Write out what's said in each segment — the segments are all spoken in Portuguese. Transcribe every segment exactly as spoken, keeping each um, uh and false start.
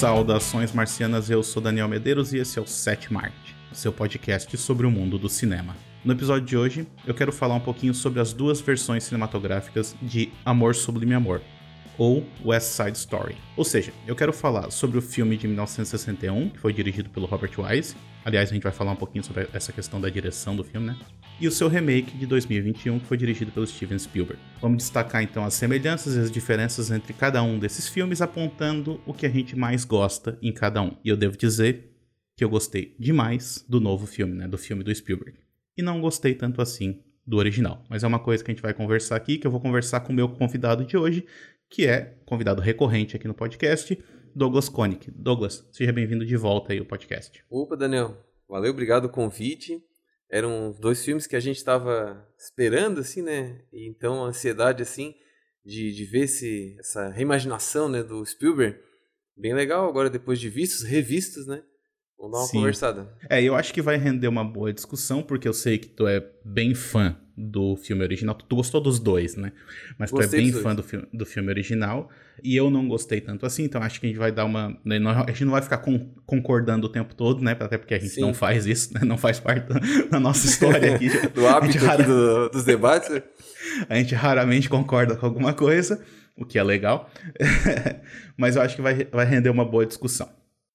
Saudações marcianas, eu sou Daniel Medeiros e esse é o Sétima Arte, seu podcast sobre o mundo do cinema. No episódio de hoje, eu quero falar um pouquinho sobre as duas versões cinematográficas de Amor Sublime Amor, ou West Side Story. Ou seja, eu quero falar sobre o filme de mil novecentos e sessenta e um, que foi dirigido pelo Robert Wise. Aliás, a gente vai falar um pouquinho sobre essa questão da direção do filme, né? E o seu remake de dois mil e vinte e um, que foi dirigido pelo Steven Spielberg. Vamos destacar então as semelhanças e as diferenças entre cada um desses filmes, apontando o que a gente mais gosta em cada um. E eu devo dizer que eu gostei demais do novo filme, né? Do filme do Spielberg. E não gostei tanto assim do original. Mas é uma coisa que a gente vai conversar aqui, que eu vou conversar com o meu convidado de hoje, que é convidado recorrente aqui no podcast, Douglas Koenig. Douglas, seja bem-vindo de volta aí ao podcast. Opa, Daniel. Valeu, obrigado pelo convite. Eram dois filmes que a gente estava esperando, assim, né? E então a ansiedade, assim, de, de ver esse, essa reimaginação, né, do Spielberg. Bem legal, agora depois de vistos, revistos, né? Vamos dar uma Sim. conversada. É, eu acho que vai render uma boa discussão, porque eu sei que tu é bem fã do filme original. Tu gostou dos dois, né? Mas tu gostei é bem fã do, fi- do filme original. E eu não gostei tanto assim, então acho que a gente vai dar uma... A gente não vai ficar com, concordando o tempo todo, né? Até porque a gente Sim. não faz isso, né? Não faz parte da, da nossa história aqui. do hábito rara... aqui do, dos debates. A gente raramente concorda com alguma coisa, o que é legal. Mas eu acho que vai, vai render uma boa discussão.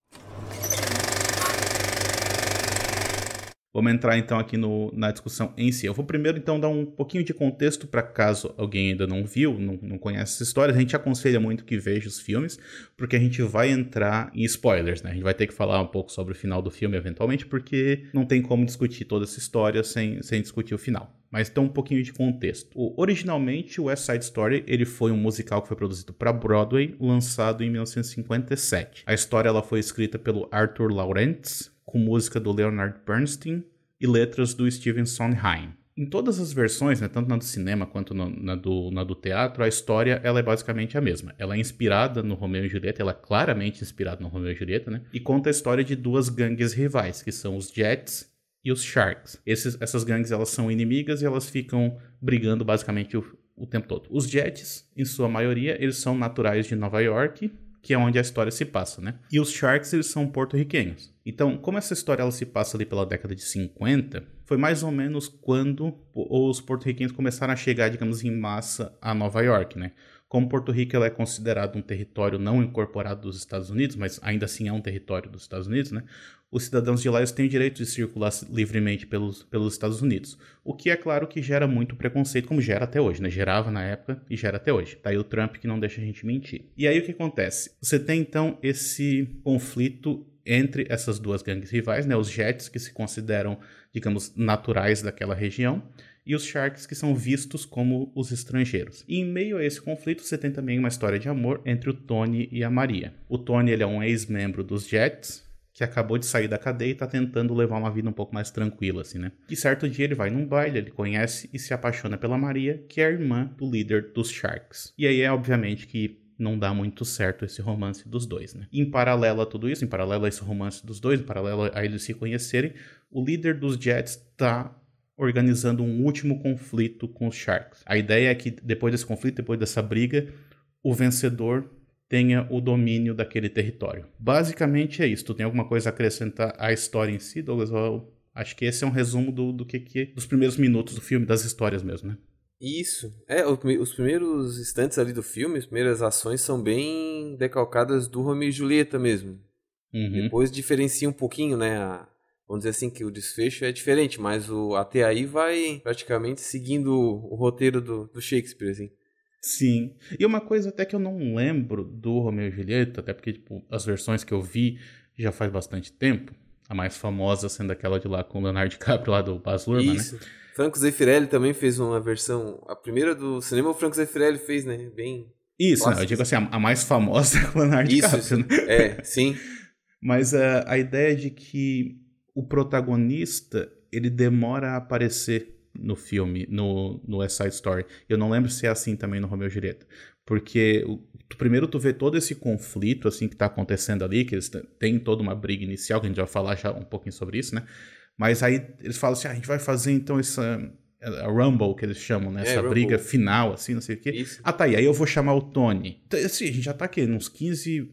Vamos entrar então aqui no, na discussão em si. Eu vou primeiro então dar um pouquinho de contexto para caso alguém ainda não viu, não, não conhece essa história. A gente aconselha muito que veja os filmes, porque a gente vai entrar em spoilers, né? A gente vai ter que falar um pouco sobre o final do filme eventualmente, porque não tem como discutir toda essa história sem, sem discutir o final. Mas então um pouquinho de contexto. O, originalmente, o West Side Story ele foi um musical que foi produzido para Broadway, lançado em mil novecentos e cinquenta e sete. A história ela foi escrita pelo Arthur Laurents, com música do Leonard Bernstein e letras do Stephen Sondheim. Em todas as versões, né, tanto na do cinema quanto no, na, do, na do teatro, a história ela é basicamente a mesma. Ela é inspirada no Romeu e Julieta, ela é claramente inspirada no Romeu e Julieta, né? E conta a história de duas gangues rivais, que são os Jets e os Sharks. Esses, essas gangues elas são inimigas e elas ficam brigando basicamente o, o tempo todo. Os Jets, em sua maioria, eles são naturais de Nova York, que é onde a história se passa, né? E os Sharks, eles são porto-riquenhos. Então, como essa história ela se passa ali pela década de cinquenta, foi mais ou menos quando os porto-riquenhos começaram a chegar, digamos, em massa a Nova York, né? Como Porto Rico ela é considerado um território não incorporado dos Estados Unidos, mas ainda assim é um território dos Estados Unidos, né? Os cidadãos de lá eles têm o direito de circular livremente pelos, pelos Estados Unidos. O que é claro que gera muito preconceito, como gera até hoje, né? Gerava na época e gera até hoje. Tá aí o Trump que não deixa a gente mentir. E aí o que acontece? Você tem então esse conflito entre essas duas gangues rivais, né? Os Jets, que se consideram, digamos, naturais daquela região, e os Sharks, que são vistos como os estrangeiros. E em meio a esse conflito, você tem também uma história de amor entre o Tony e a Maria. O Tony ele é um ex-membro dos Jets, que acabou de sair da cadeia e tá tentando levar uma vida um pouco mais tranquila, assim, né? E certo dia ele vai num baile, ele conhece e se apaixona pela Maria, que é a irmã do líder dos Sharks. E aí é obviamente que não dá muito certo esse romance dos dois, né? Em paralelo a tudo isso, em paralelo a esse romance dos dois, em paralelo a eles se conhecerem, o líder dos Jets tá organizando um último conflito com os Sharks. A ideia é que depois desse conflito, depois dessa briga, o vencedor tenha o domínio daquele território. Basicamente é isso. Tu tem alguma coisa a acrescentar à história em si, Douglas? Eu acho que esse é um resumo do, do que, que dos primeiros minutos do filme, das histórias mesmo, né? Isso. É, os primeiros instantes ali do filme, as primeiras ações são bem decalcadas do Romeu e Julieta mesmo. Uhum. Depois diferencia um pouquinho, né? A, vamos dizer assim que o desfecho é diferente, mas o, até aí vai praticamente seguindo o, o roteiro do, do Shakespeare, assim. Sim. E uma coisa até que eu não lembro do Romeu e Julieta, até porque tipo, as versões que eu vi já faz bastante tempo, a mais famosa sendo aquela de lá com o Leonardo DiCaprio lá do Baz Luhrmann, Isso. né? Franco Zeffirelli também fez uma versão, a primeira do cinema o Franco Zeffirelli fez, né? Bem Isso, não, eu digo assim, a, a mais famosa é o Leonardo DiCaprio, isso, né? É, sim. Mas uh, a ideia de que o protagonista, ele demora a aparecer no filme, no, no West Side Story. Eu não lembro se é assim também no Romeu e Julieta. Porque o, tu, primeiro tu vê todo esse conflito assim que tá acontecendo ali, que eles têm toda uma briga inicial, que a gente vai falar já um pouquinho sobre isso, né? Mas aí eles falam assim, ah, a gente vai fazer então essa... a Rumble, que eles chamam, né? É, Essa Rumble. briga final, assim, não sei o quê. Isso. Ah, tá aí. Aí eu vou chamar o Tony. Então, assim, a gente já tá aqui, uns quinze,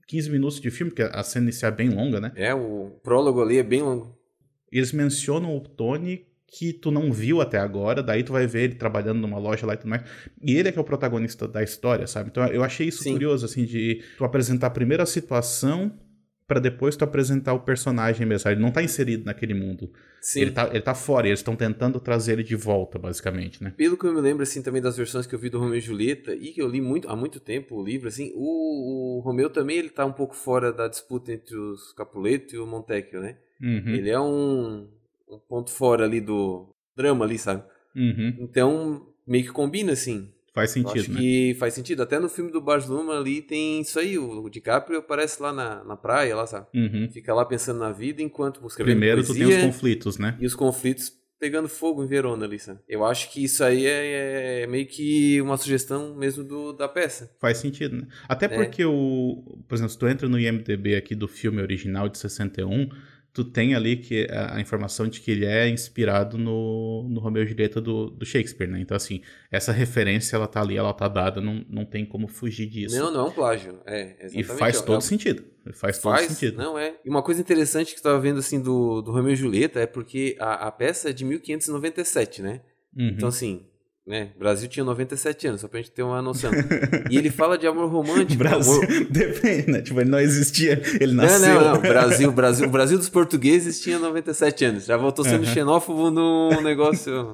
quinze minutos de filme, porque a cena inicial é bem longa, né? É, o prólogo ali é bem longo. Eles mencionam o Tony que tu não viu até agora, daí tu vai ver ele trabalhando numa loja lá e tudo mais. E ele é que é o protagonista da história, sabe? Então eu achei isso Sim. curioso, assim, de tu apresentar primeiro a situação pra depois tu apresentar o personagem mesmo, sabe? Ele não tá inserido naquele mundo. Sim. Ele tá, ele tá fora, e eles estão tentando trazer ele de volta, basicamente, né? Pelo que eu me lembro, assim, também das versões que eu vi do Romeu e Julieta, e que eu li muito, há muito tempo o livro, assim, o, o Romeu também, ele tá um pouco fora da disputa entre os Capuleto e o Montecchio, né? Uhum. Ele é um, um ponto fora ali do drama ali, sabe? Uhum. Então, meio que combina, assim. Faz sentido, eu acho né? que faz sentido. Até no filme do Baz Luhrmann ali tem isso aí. O DiCaprio aparece lá na, na praia, lá, sabe? Uhum. Fica lá pensando na vida enquanto busca Primeiro poesia, tu tem os conflitos, né? E os conflitos pegando fogo em Verona ali, sabe? Eu acho que isso aí é, é meio que uma sugestão mesmo do, da peça. Faz sentido, né? Até porque é. o... Por exemplo, se tu entra no I M D B aqui do filme original de sessenta e um... tu tem ali que a, a informação de que ele é inspirado no, no Romeu e Julieta do, do Shakespeare, né? Então, assim, essa referência, ela tá ali, ela tá dada, não, não tem como fugir disso. Não, não é um plágio, é, exatamente. E faz todo é, sentido. Faz, faz todo sentido. Não, é. E uma coisa interessante que eu tava vendo, assim, do, do Romeu e Julieta é porque a, a peça é de mil quinhentos e noventa e sete, né? Uhum. Então, assim... né? O Brasil tinha noventa e sete anos, só pra gente ter uma noção. E ele fala de amor romântico. O Brasil, amor... depende, né? Tipo, ele não existia, ele nasceu. Não, não, não. Brasil, Brasil, o Brasil dos portugueses tinha noventa e sete anos. Já voltou sendo uhum. xenófobo num negócio...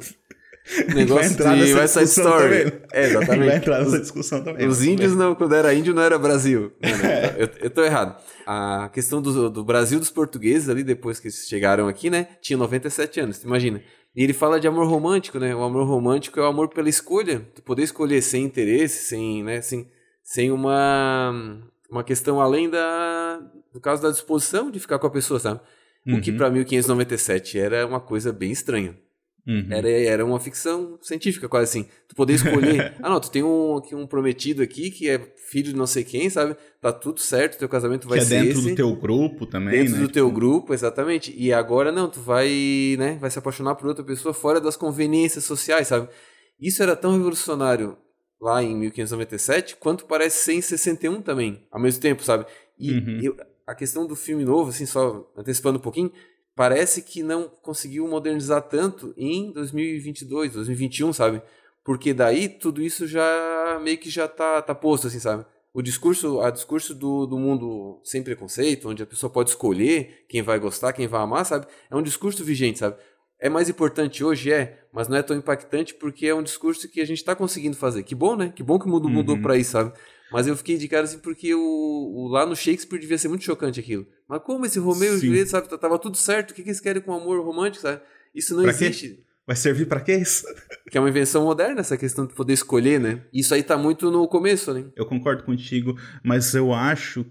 Um negócio de West Side Story. Também. É, exatamente. Vai entrar nessa discussão também. Os índios, não, quando era índio, não era Brasil. Não, não, é. eu, eu tô errado. A questão do, do Brasil dos portugueses ali, depois que eles chegaram aqui, né? Tinha noventa e sete anos, imagina. E ele fala de amor romântico, né? O amor romântico é o amor pela escolha. Tu poder escolher sem interesse, sem, né? Sem, sem uma, uma questão além da, do caso da disposição de ficar com a pessoa, sabe? Uhum. O que pra mil quinhentos e noventa e sete era uma coisa bem estranha. Uhum. Era, era uma ficção científica, quase assim. Tu poder escolher... ah, não, tu tem um, aqui um prometido aqui que é filho de não sei quem, sabe? Tá tudo certo, teu casamento vai que ser é dentro esse. do teu grupo também, Dentro né? do tipo... teu grupo, exatamente. E agora, não, tu vai, né? Vai se apaixonar por outra pessoa fora das conveniências sociais, sabe? Isso era tão revolucionário lá em mil quinhentos e noventa e sete, quanto parece ser em sessenta e um também, ao mesmo tempo, sabe? E uhum. eu, a questão do filme novo, assim, só antecipando um pouquinho... parece que não conseguiu modernizar tanto em dois mil e vinte e dois, dois mil e vinte e um, sabe? Porque daí tudo isso já meio que já tá, tá posto, assim, sabe? O discurso, a discurso do, do mundo sem preconceito, onde a pessoa pode escolher quem vai gostar, quem vai amar, sabe? É um discurso vigente, sabe? É mais importante hoje, é, mas não é tão impactante porque é um discurso que a gente tá conseguindo fazer. Que bom, né? Que bom que o mundo uhum. mudou pra isso, sabe? Mas eu fiquei de cara assim porque o, o, lá no Shakespeare devia ser muito chocante aquilo. Mas como esse Romeu e Julieta, sabe? Tava tudo certo. O que, que eles querem com amor romântico, sabe? Isso não pra existe. Quê? Vai servir pra quê isso? Que é uma invenção moderna, essa questão de poder escolher, né? Isso aí tá muito no começo, né? Eu concordo contigo, mas eu acho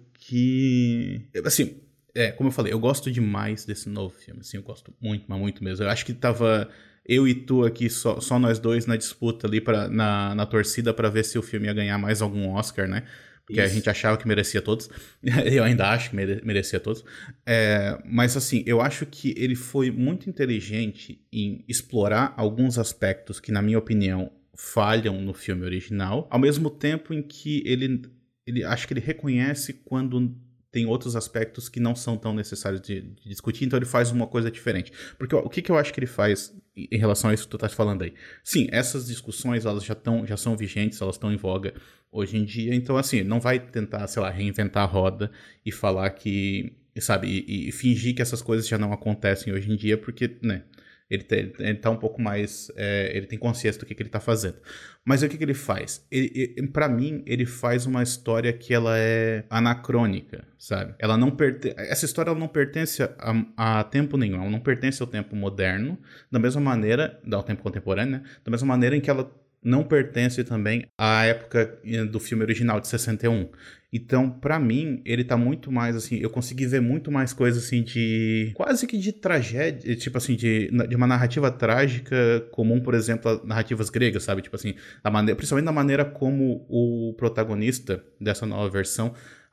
que... Assim, é, como eu falei, eu gosto demais desse novo filme. Assim, eu gosto muito, mas muito mesmo. Eu acho que tava... eu e tu aqui, só, só nós dois na disputa ali, pra, na, na torcida pra ver se o filme ia ganhar mais algum Oscar, né? Porque Isso. a gente achava que merecia todos. Eu ainda acho que mere- merecia todos. É, mas assim, eu acho que ele foi muito inteligente em explorar alguns aspectos que, na minha opinião, falham no filme original, ao mesmo tempo em que ele, ele acho que ele reconhece quando... tem outros aspectos que não são tão necessários de, de discutir, então ele faz uma coisa diferente. Porque ó, o que, que eu acho que ele faz em relação a isso que tu tá falando aí? Sim, essas discussões, elas já, tão, já são vigentes, elas estão em voga hoje em dia, então assim, não vai tentar, sei lá, reinventar a roda e falar que, sabe, e, e fingir que essas coisas já não acontecem hoje em dia, porque, né, ele, tá, ele tá um pouco mais, é, ele tem consciência do que, que ele tá fazendo. Mas o que, que ele faz? Ele, ele, pra mim, ele faz uma história que ela é anacrônica, sabe? Ela não pertence, essa história ela não pertence a, a tempo nenhum, ela não pertence ao tempo moderno, da mesma maneira, ao tempo contemporâneo, né? Da mesma maneira em que ela não pertence também à época do filme original, de sessenta e um. Então, pra mim, ele tá muito mais, assim, eu consegui ver muito mais coisas, assim, de... quase que de tragédia, tipo assim, de, de uma narrativa trágica comum, por exemplo, narrativas gregas, sabe? Tipo assim, da maneira, principalmente da maneira como o protagonista dessa nova versão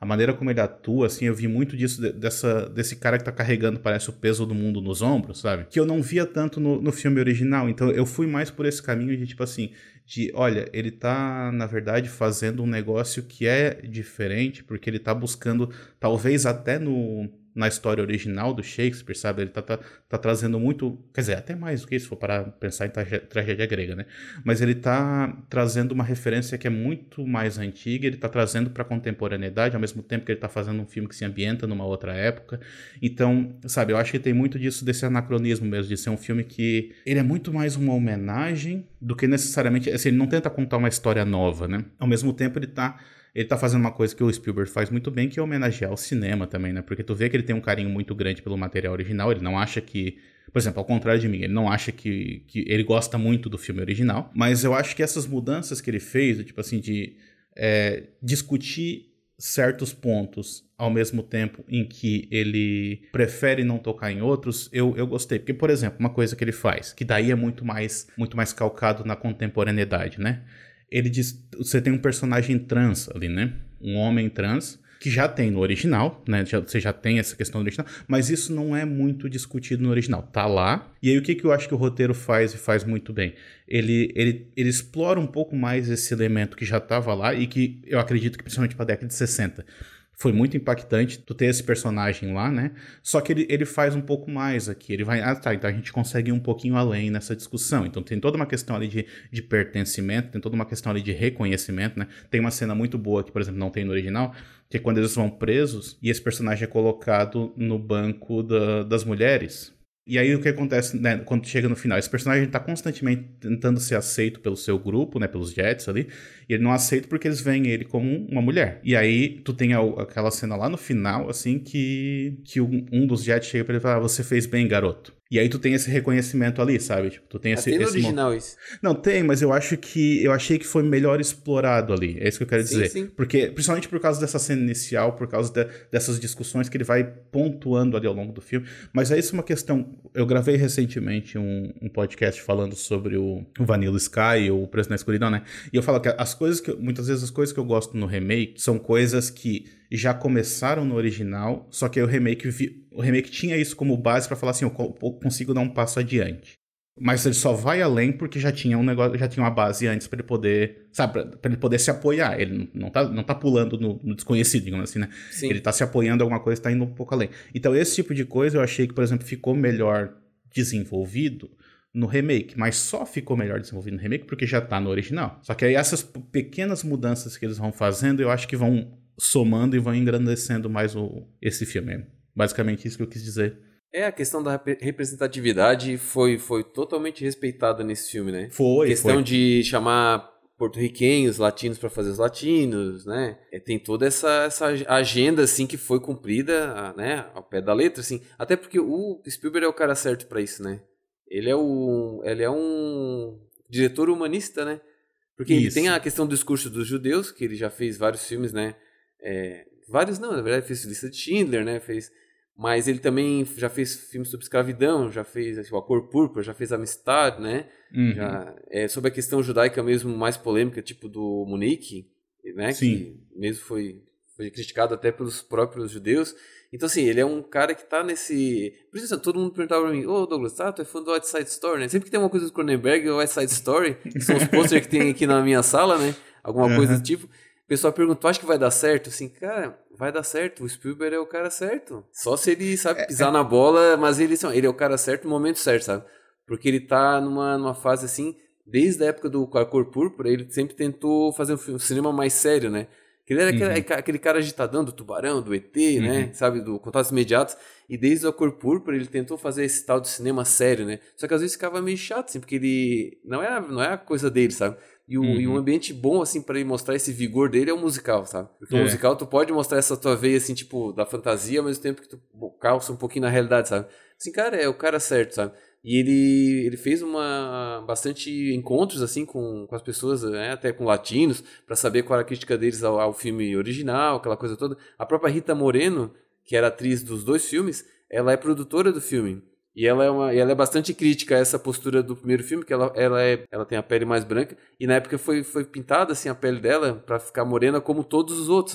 a maneira como ele atua, assim, eu vi muito disso, dessa, desse cara que tá carregando, parece, o peso do mundo nos ombros, sabe? Que eu não via tanto no, no filme original, então eu fui mais por esse caminho de, tipo assim, de, olha, ele tá, na verdade, fazendo um negócio que é diferente, porque ele tá buscando, talvez até no... na história original do Shakespeare, sabe? Ele tá, tá, tá trazendo muito... Quer dizer, até mais do que isso, se for parar pensar em tragédia, tragédia grega, né? Mas ele tá trazendo uma referência que é muito mais antiga, ele tá trazendo pra contemporaneidade, ao mesmo tempo que ele tá fazendo um filme que se ambienta numa outra época. Então, sabe, eu acho que tem muito disso, desse anacronismo mesmo, de ser um filme que... ele é muito mais uma homenagem do que necessariamente... Assim, ele não tenta contar uma história nova, né? Ao mesmo tempo, ele tá... Ele tá fazendo uma coisa que o Spielberg faz muito bem, que é homenagear o cinema também, né? Porque tu vê que ele tem um carinho muito grande pelo material original, ele não acha que... Por exemplo, ao contrário de mim, ele não acha que... que ele gosta muito do filme original, mas eu acho que essas mudanças que ele fez, tipo assim, de é, discutir certos pontos ao mesmo tempo em que ele prefere não tocar em outros, eu, eu gostei. Porque, por exemplo, uma coisa que ele faz, que daí é muito mais, muito mais calcado na contemporaneidade, né? Ele diz, você tem um personagem trans ali, né? Um homem trans, que já tem no original, né? Já, você já tem essa questão no original, mas isso não é muito discutido no original. Tá lá. E aí o que, que eu acho que o roteiro faz e faz muito bem? Ele, ele, ele explora um pouco mais esse elemento que já estava lá e que eu acredito que principalmente para a década de sessenta foi muito impactante tu ter esse personagem lá, né? Só que ele, ele faz um pouco mais aqui. Ele vai, ah tá, então a gente consegue ir um pouquinho além nessa discussão. Então tem toda uma questão ali de, de pertencimento, tem toda uma questão ali de reconhecimento, né? Tem uma cena muito boa que, por exemplo, não tem no original, que é quando eles vão presos e esse personagem é colocado no banco da, das mulheres. E aí o que acontece, né, quando chega no final? Esse personagem está constantemente tentando ser aceito pelo seu grupo, né, pelos Jets ali, e ele não aceita porque eles veem ele como uma mulher. E aí tu tem a, aquela cena lá no final, assim, que, que um, um dos Jets chega pra ele e fala, ah, você fez bem, garoto. E aí tu tem esse reconhecimento ali, sabe? Tipo, tu tem esse, ah, tem no esse original mo... isso? Não, tem, mas eu acho que eu achei que foi melhor explorado ali. É isso que eu quero sim, dizer. Sim. Porque, principalmente por causa dessa cena inicial, por causa de, dessas discussões que ele vai pontuando ali ao longo do filme. Mas é isso uma questão... Eu gravei recentemente um, um podcast falando sobre o, o Vanilla Sky, ou o Preço na Escuridão, né? E eu falo que as coisas que... Muitas vezes as coisas que eu gosto no remake são coisas que já começaram no original, só que o remake, vi, o remake tinha isso como base pra falar assim, eu consigo dar um passo adiante. Mas ele só vai além porque já tinha um negócio, já tinha uma base antes pra ele poder, sabe, pra, pra ele poder se apoiar. Ele não tá, não tá pulando no, no desconhecido, digamos assim, né? Sim. Ele tá se apoiando em alguma coisa, tá indo um pouco além. Então esse tipo de coisa eu achei que, por exemplo, ficou melhor desenvolvido no remake, mas só ficou melhor desenvolvido no remake porque já tá no original. Só que aí essas pequenas mudanças que eles vão fazendo, eu acho que vão somando e vão engrandecendo mais o, esse filme. Basicamente isso que eu quis dizer. É, a questão da representatividade foi, foi totalmente respeitada nesse filme, né? Foi, A questão foi. de chamar porto-riquenhos, latinos para fazer os latinos, né? É, tem toda essa, essa agenda, assim, que foi cumprida, né? Ao pé da letra, assim. Até porque o Spielberg é o cara certo para isso, né? Ele é, o, ele é um diretor humanista, né? Porque isso. Ele tem a questão do discurso dos judeus, que ele já fez vários filmes, né? É, vários não, na verdade fez Lista de Schindler, né? Fez, mas ele também já fez filmes sobre escravidão, já fez assim, A Cor Púrpura, já fez Amistad, né? Uhum. Já, é, sobre a questão judaica mesmo mais polêmica, tipo do Munique, né? Sim. Que mesmo foi, foi criticado até pelos próprios judeus. Então, assim, ele é um cara que tá nesse... Por isso, todo mundo perguntava pra mim, ô, oh, Douglas, tá, tu é fã do West Side Story, né? Sempre que tem uma coisa do Cronenberg, é o West Side Story, que são os posters que tem aqui na minha sala, né? Alguma uhum. coisa do tipo. O pessoal perguntou, acha que vai dar certo? Assim, cara, vai dar certo. O Spielberg é o cara certo. Só se ele sabe pisar é, é... na bola, mas ele, assim, ele é o cara certo no momento certo, sabe? Porque ele tá numa, numa fase, assim, desde a época do A Cor Púrpura, ele sempre tentou fazer um, um cinema mais sério, né? Ele era uhum. aquele, aquele cara agitadão do Tubarão, do E T, uhum. né? Sabe, do Contatos Imediatos. E desde A Cor Púrpura ele tentou fazer esse tal de cinema sério, né? Só que às vezes ficava meio chato, assim, porque ele... Não é, não é a coisa dele, sabe? E, o, uhum. e um ambiente bom, assim, pra ele mostrar esse vigor dele é o musical, sabe? Porque é. o musical tu pode mostrar essa tua veia, assim, tipo, da fantasia, ao mesmo tempo que tu calça um pouquinho na realidade, sabe? Assim, cara, é o cara certo, sabe? E ele, ele fez uma, bastante encontros assim com, com as pessoas, né, até com latinos, para saber qual era a crítica deles ao, ao filme original, aquela coisa toda. A própria Rita Moreno, que era atriz dos dois filmes, ela é produtora do filme. E ela é, uma, ela é bastante crítica a essa postura do primeiro filme, que ela, ela, é, ela tem a pele mais branca, e na época foi, foi pintada assim, a pele dela para ficar morena como todos os outros, sabe?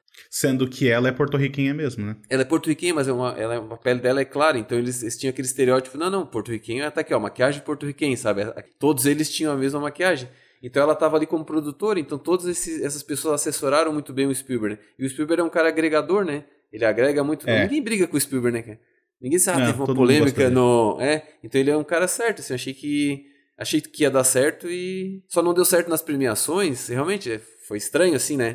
Sendo que ela é porto-riquenha mesmo, né? Ela é porto-riquenha, mas é uma, ela, a pele dela é clara, então eles, eles tinham aquele estereótipo, não, não, porto-riquenho tá aqui, ó, maquiagem porto-riquenha, sabe? Todos eles tinham a mesma maquiagem. Então ela tava ali como produtora, então todas esses, essas pessoas assessoraram muito bem o Spielberg, né? E o Spielberg é um cara agregador, né? Ele agrega muito... É. Ninguém briga com o Spielberg, né, cara? Ninguém sabe, ah, teve uma polêmica no... É, então ele é um cara certo, assim, achei que... Achei que ia dar certo e só não deu certo nas premiações, realmente foi estranho, assim, né?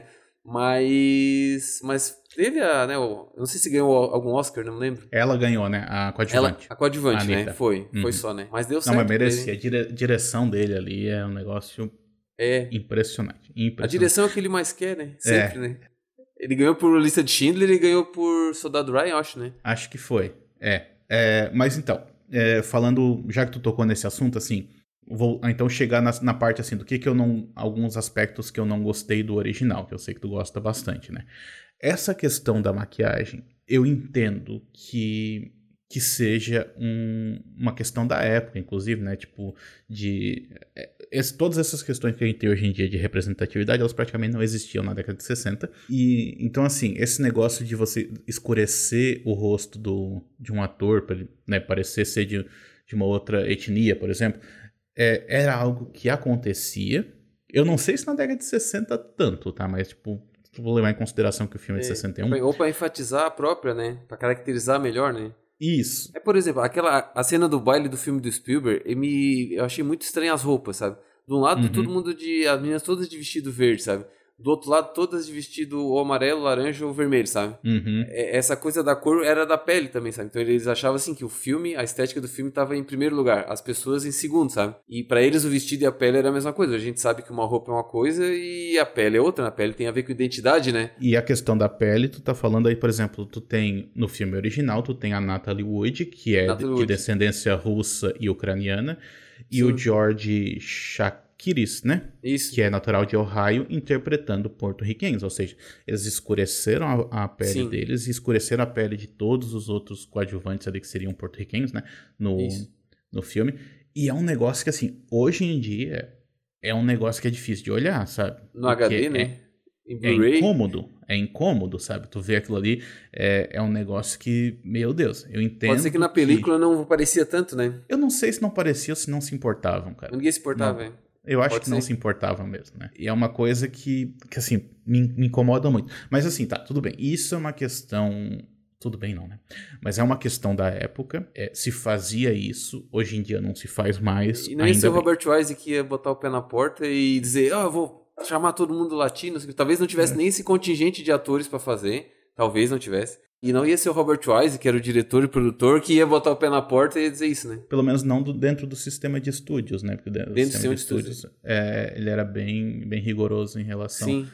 Mas, mas teve a, né, eu não sei se ganhou algum Oscar, não lembro. Ela ganhou, né, a coadjuvante. Ela, a coadjuvante, a né, foi, uhum. foi só, né. Mas deu certo. Não, mas merecia, a dire- direção dele ali é um negócio é. impressionante, impressionante. A direção é o que ele mais quer, né, sempre, é. né. Ele ganhou por Lista de Schindler e ganhou por Soldado Ryan, acho, né. Acho que foi, é. é mas então, é, falando, já que tu tocou nesse assunto, assim... Vou então chegar na, na parte assim do que que eu não... Alguns aspectos que eu não gostei do original, que eu sei que tu gosta bastante, né? Essa questão da maquiagem, eu entendo que, que seja um, uma questão da época, inclusive, né? Tipo, de... Esse, todas essas questões que a gente tem hoje em dia de representatividade, elas praticamente não existiam na década de sessenta. E, então, assim, esse negócio de você escurecer o rosto do, de um ator, para ele, né, parecer ser de, de uma outra etnia, por exemplo... É, era algo que acontecia. Eu não sei se na década de sessenta tanto, tá? Mas, tipo, vou levar em consideração que o filme é, é de sessenta e um. Ou pra enfatizar a própria, né? Pra caracterizar melhor, né? Isso. É, por exemplo, aquela, a cena do baile do filme do Spielberg, eu, me, eu achei muito estranho as roupas, sabe? De um lado, uhum. todo mundo de... As meninas todas de vestido verde, sabe? Do outro lado, todas de vestido ou amarelo, laranja ou vermelho, sabe? Uhum. Essa coisa da cor era da pele também, sabe? Então eles achavam assim que o filme, a estética do filme estava em primeiro lugar, as pessoas em segundo, sabe? E pra eles o vestido e a pele era a mesma coisa. A gente sabe que uma roupa é uma coisa e a pele é outra. A pele tem a ver com identidade, né? E a questão da pele, tu tá falando aí, por exemplo, tu tem no filme original, tu tem a Natalie Wood, que é de, de descendência russa e ucraniana, e Sim. o George Shak Kiris, né? Isso. Que é natural de Ohio, interpretando porto-riquenhos. Ou seja, eles escureceram a, a pele Sim. deles e escureceram a pele de todos os outros coadjuvantes ali que seriam porto-riquenhos, né? No, no filme. E é um negócio que, assim, hoje em dia é um negócio que é difícil de olhar, sabe? No Porque H D, é, né? Em Blu-ray. É incômodo. É incômodo, sabe? Tu vê aquilo ali, é, é um negócio que, meu Deus, eu entendo. Pode ser que na película que... não parecia tanto, né? Eu não sei se não parecia ou se não se importavam, cara. Ninguém se importava, velho. Eu acho Pode que não ser. se importava mesmo, né? E é uma coisa que, que assim, me, me incomoda muito. Mas assim, tá, tudo bem. Isso é uma questão... Tudo bem não, né? Mas é uma questão da época. É, se fazia isso, hoje em dia não se faz mais. E não ia ser o Robert Wise que ia botar o pé na porta e dizer, ó, oh, eu vou chamar todo mundo latino. Talvez não tivesse é. nem esse contingente de atores pra fazer. Talvez não tivesse. E não ia ser o Robert Wise, que era o diretor e produtor, que ia botar o pé na porta e ia dizer isso, né? Pelo menos não do, dentro do sistema de estúdios, né? Porque dentro, dentro do sistema de estúdios, estúdios. É, ele era bem, bem rigoroso em relação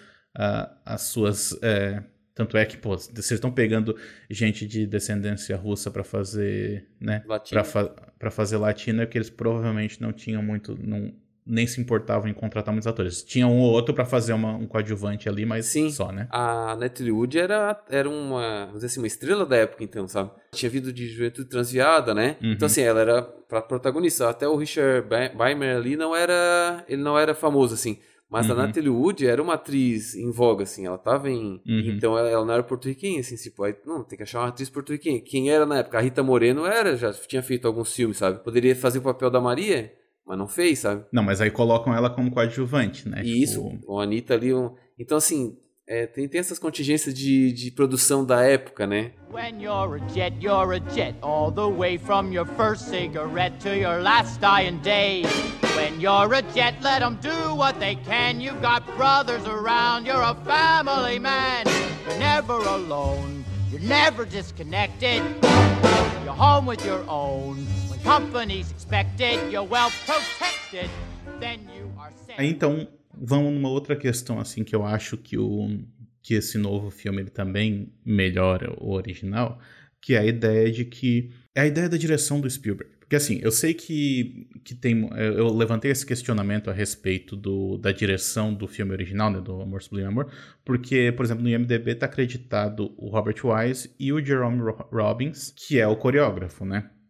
às suas... É, tanto é que, pô, vocês estão pegando gente de descendência russa para fazer, né? Para fa pra fazer latino, é que eles provavelmente não tinham muito... Não, nem se importavam em contratar muitos atores. Tinha um ou outro pra fazer uma, um coadjuvante ali, mas Sim, só, né? A Natalie Wood era, era uma, vamos dizer assim, uma estrela da época, então, sabe? Tinha vindo de juventude transviada, né? Uhum. Então, assim, ela era pra protagonista. Até o Richard Beimer ali não era... Ele não era famoso, assim. Mas uhum. a Natalie Wood era uma atriz em voga, assim. Ela tava em... Uhum. Então, ela, ela não era porto-riquenha, assim. Tipo, aí, não, tem que achar uma atriz porto-riquenha. Quem era na época? A Rita Moreno era, já tinha feito alguns filmes, sabe? Poderia fazer o papel da Maria... Mas não fez, sabe? Não, mas aí colocam ela como coadjuvante, né? E isso, tipo... com a Anitta ali. Um... Então, assim, é, tem, tem essas contingências de, de produção da época, né? When you're a jet, you're a jet. All the way from your first cigarette to your last dying day. When you're a jet, let them do what they can. You've got brothers around, you're a family man. You're never alone, you're never disconnected. You're home with your own. Company's expected, you're well protected, then you are safe. Aí então, vamos numa outra questão assim que eu acho que o que esse novo filme ele também melhora o original, que é a ideia de que é a ideia da direção do Spielberg. Porque assim, eu sei que, que tem... Eu levantei esse questionamento a respeito do, da direção do filme original, né, do Amor Sublime Amor, porque, por exemplo, no I M D B tá acreditado o Robert Wise e o Jerome Robbins, que é o coreógrafo, né?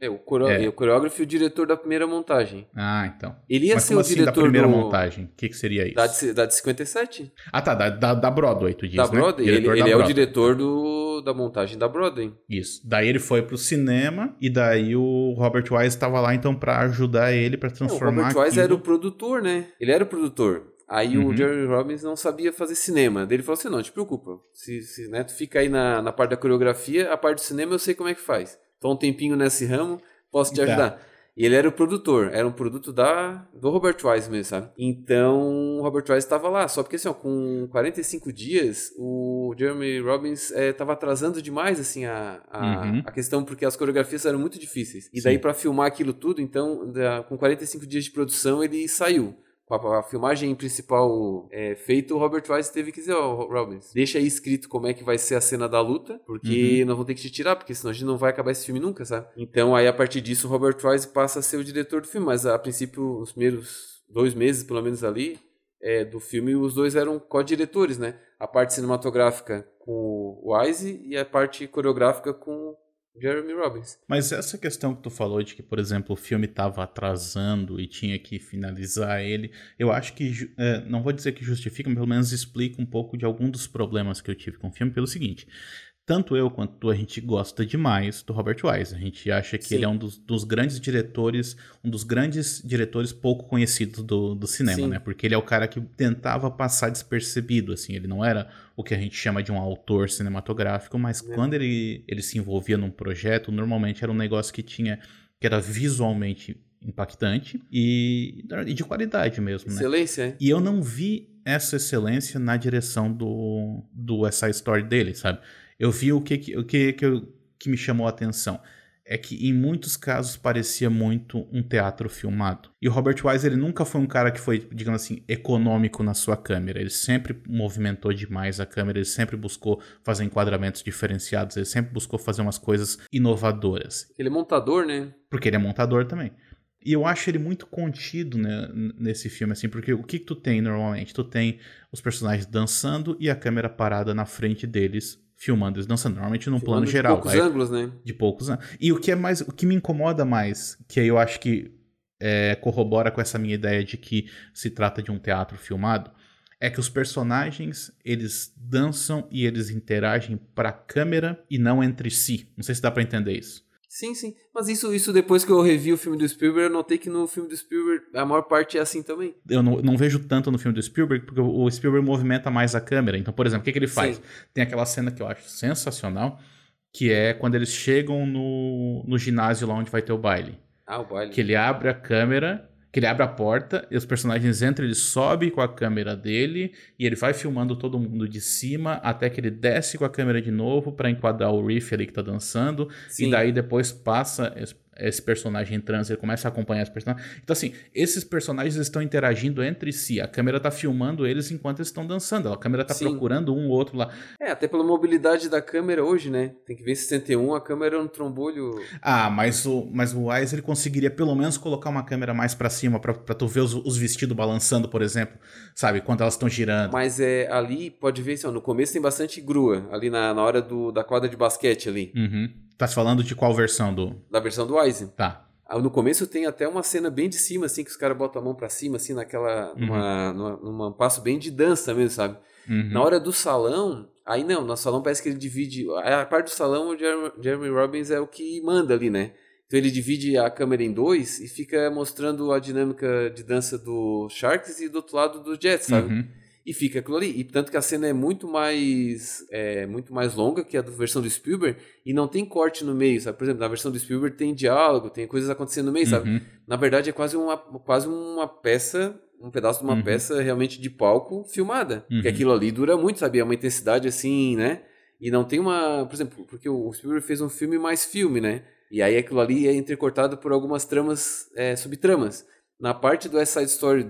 É, o, coreo... é. o coreógrafo e o diretor da primeira montagem. Ah, então. Ele ia Mas ser como o assim diretor da primeira do... montagem? O que, que seria isso? Da de, da de cinquenta e sete. Ah, tá. Da, da, da Broadway, tu diz, da né? Broadway. Ele, ele da é Broadway. O diretor do, da montagem da Broadway. Isso. Daí ele foi pro cinema e daí o Robert Wise estava lá, então, pra ajudar ele, pra transformar é, O Robert Wise aquilo... era o produtor, né? Ele era o produtor. Aí uhum. o Jeremy Robbins não sabia fazer cinema. Daí ele falou assim, não, não te preocupa. Se, se né, tu fica aí na, na parte da coreografia, a parte do cinema eu sei como é que faz. Tô um tempinho nesse ramo, posso te tá. ajudar. E ele era o produtor, era um produto da, do Robert Wise mesmo, sabe? Então o Robert Wise estava lá, só porque assim, ó, com quarenta e cinco dias, o Jeremy Robbins estava é, atrasando demais assim, a, a, uhum. a questão, porque as coreografias eram muito difíceis. E Sim. daí para filmar aquilo tudo, então, da, com quarenta e cinco dias de produção, ele saiu. A, a filmagem principal é, feita, o Robert Wise teve que dizer, ó, oh, Robbins, deixa aí escrito como é que vai ser a cena da luta, porque uhum. nós vamos ter que te tirar, porque senão a gente não vai acabar esse filme nunca, sabe? Então, aí a partir disso, o Robert Wise passa a ser o diretor do filme, mas a princípio, os primeiros dois meses, pelo menos ali, é, do filme, os dois eram co-diretores, né? A parte cinematográfica com o Wise e a parte coreográfica com Jeremy Robbins. Mas essa questão que tu falou de que, por exemplo, o filme estava atrasando e tinha que finalizar ele, eu acho que, é, não vou dizer que justifica, mas pelo menos explica um pouco de algum dos problemas que eu tive com o filme pelo seguinte... Tanto eu quanto tu, a gente gosta demais do Robert Wise. A gente acha que Sim. ele é um dos, dos grandes diretores, um dos grandes diretores pouco conhecidos do, do cinema, Sim. né? Porque ele é o cara que tentava passar despercebido, assim. Ele não era o que a gente chama de um autor cinematográfico, mas é. quando ele, ele se envolvia num projeto, normalmente era um negócio que tinha, que era visualmente impactante e, e de qualidade mesmo, né? Excelência, é? E eu não vi essa excelência na direção do, do West Side Story dele, sabe? Eu vi o que, o que, que, eu, que me chamou a atenção. É que em muitos casos parecia muito um teatro filmado. E o Robert Wise, ele nunca foi um cara que foi, digamos assim, econômico na sua câmera. Ele sempre movimentou demais a câmera, ele sempre buscou fazer enquadramentos diferenciados, ele sempre buscou fazer umas coisas inovadoras. Ele é montador, né? Porque ele é montador também. E eu acho ele muito contido, né, nesse filme, assim, porque o que, que tu tem normalmente? Tu tem os personagens dançando e a câmera parada na frente deles, filmando eles dançando, normalmente num filmando plano geral. De poucos aí, ângulos, né? De poucos ângulos. E o que é mais, o que me incomoda mais, que aí eu acho que é, corrobora com essa minha ideia de que se trata de um teatro filmado, é que os personagens, eles dançam e eles interagem pra câmera e não entre si. Não sei se dá pra entender isso. Sim, sim. Mas isso, isso depois que eu revi o filme do Spielberg, eu notei que no filme do Spielberg a maior parte é assim também. Eu não, não vejo tanto no filme do Spielberg, porque o Spielberg movimenta mais a câmera. Então, por exemplo, o que, que ele faz? Sim. Tem aquela cena que eu acho sensacional, que é quando eles chegam no, no ginásio lá onde vai ter o baile. Ah, o baile. Que ele abre a câmera... Que ele abre a porta e os personagens entram, ele sobe com a câmera dele e ele vai filmando todo mundo de cima até que ele desce com a câmera de novo pra enquadrar o riff ali que tá dançando. Sim. E daí depois passa esse personagem em transe, ele começa a acompanhar esse personagem. Então assim, esses personagens estão interagindo entre si. A câmera tá filmando eles enquanto eles estão dançando. A câmera tá Sim. procurando um ou outro lá. É, até pela mobilidade da câmera hoje, né? Tem que ver em sessenta e um, a câmera é um trombolho... Ah, mas o, mas o Wise, ele conseguiria pelo menos colocar uma câmera mais pra cima pra, pra tu ver os, os vestidos balançando, por exemplo. Sabe? Quando elas estão girando. Mas é, ali, pode ver, assim, ó, no começo tem bastante grua. Ali na, na hora do, da quadra de basquete ali. Uhum. Tá falando de qual versão do... Da versão do Wise. Tá. No começo tem até uma cena bem de cima, assim, que os caras botam a mão pra cima, assim, naquela... Uhum. Numa, numa, numa passo bem de dança mesmo, sabe? Uhum. Na hora do salão... Aí não, no salão parece que ele divide... A parte do salão, o Jeremy, Jeremy Robbins é o que manda ali, né? Então ele divide a câmera em dois e fica mostrando a dinâmica de dança do Sharks e do outro lado do Jets, sabe? Uhum. E fica aquilo ali. E tanto que a cena é muito mais é, muito mais longa que a da versão do Spielberg e não tem corte no meio, sabe? Por exemplo, na versão do Spielberg tem diálogo, tem coisas acontecendo no meio, uhum. sabe? Na verdade é quase uma, quase uma peça, um pedaço de uma uhum. peça realmente de palco filmada. Uhum. Porque aquilo ali dura muito, sabe? É uma intensidade assim, né? E não tem uma... Por exemplo, porque o Spielberg fez um filme mais filme, né? E aí aquilo ali é entrecortado por algumas tramas, é, subtramas. Na parte do West Side Story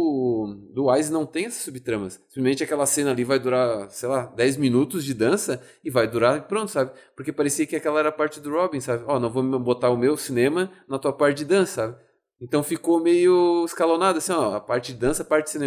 do, do Wise não tem essas subtramas. Simplesmente aquela cena ali vai durar, sei lá, dez minutos de dança e vai durar e pronto, sabe? Porque parecia que aquela era a parte do Robin, sabe? Ó, oh, não vou botar o meu cinema na tua parte de dança, sabe? Então ficou meio escalonado, assim, ó, a parte de dança, a parte de cinema.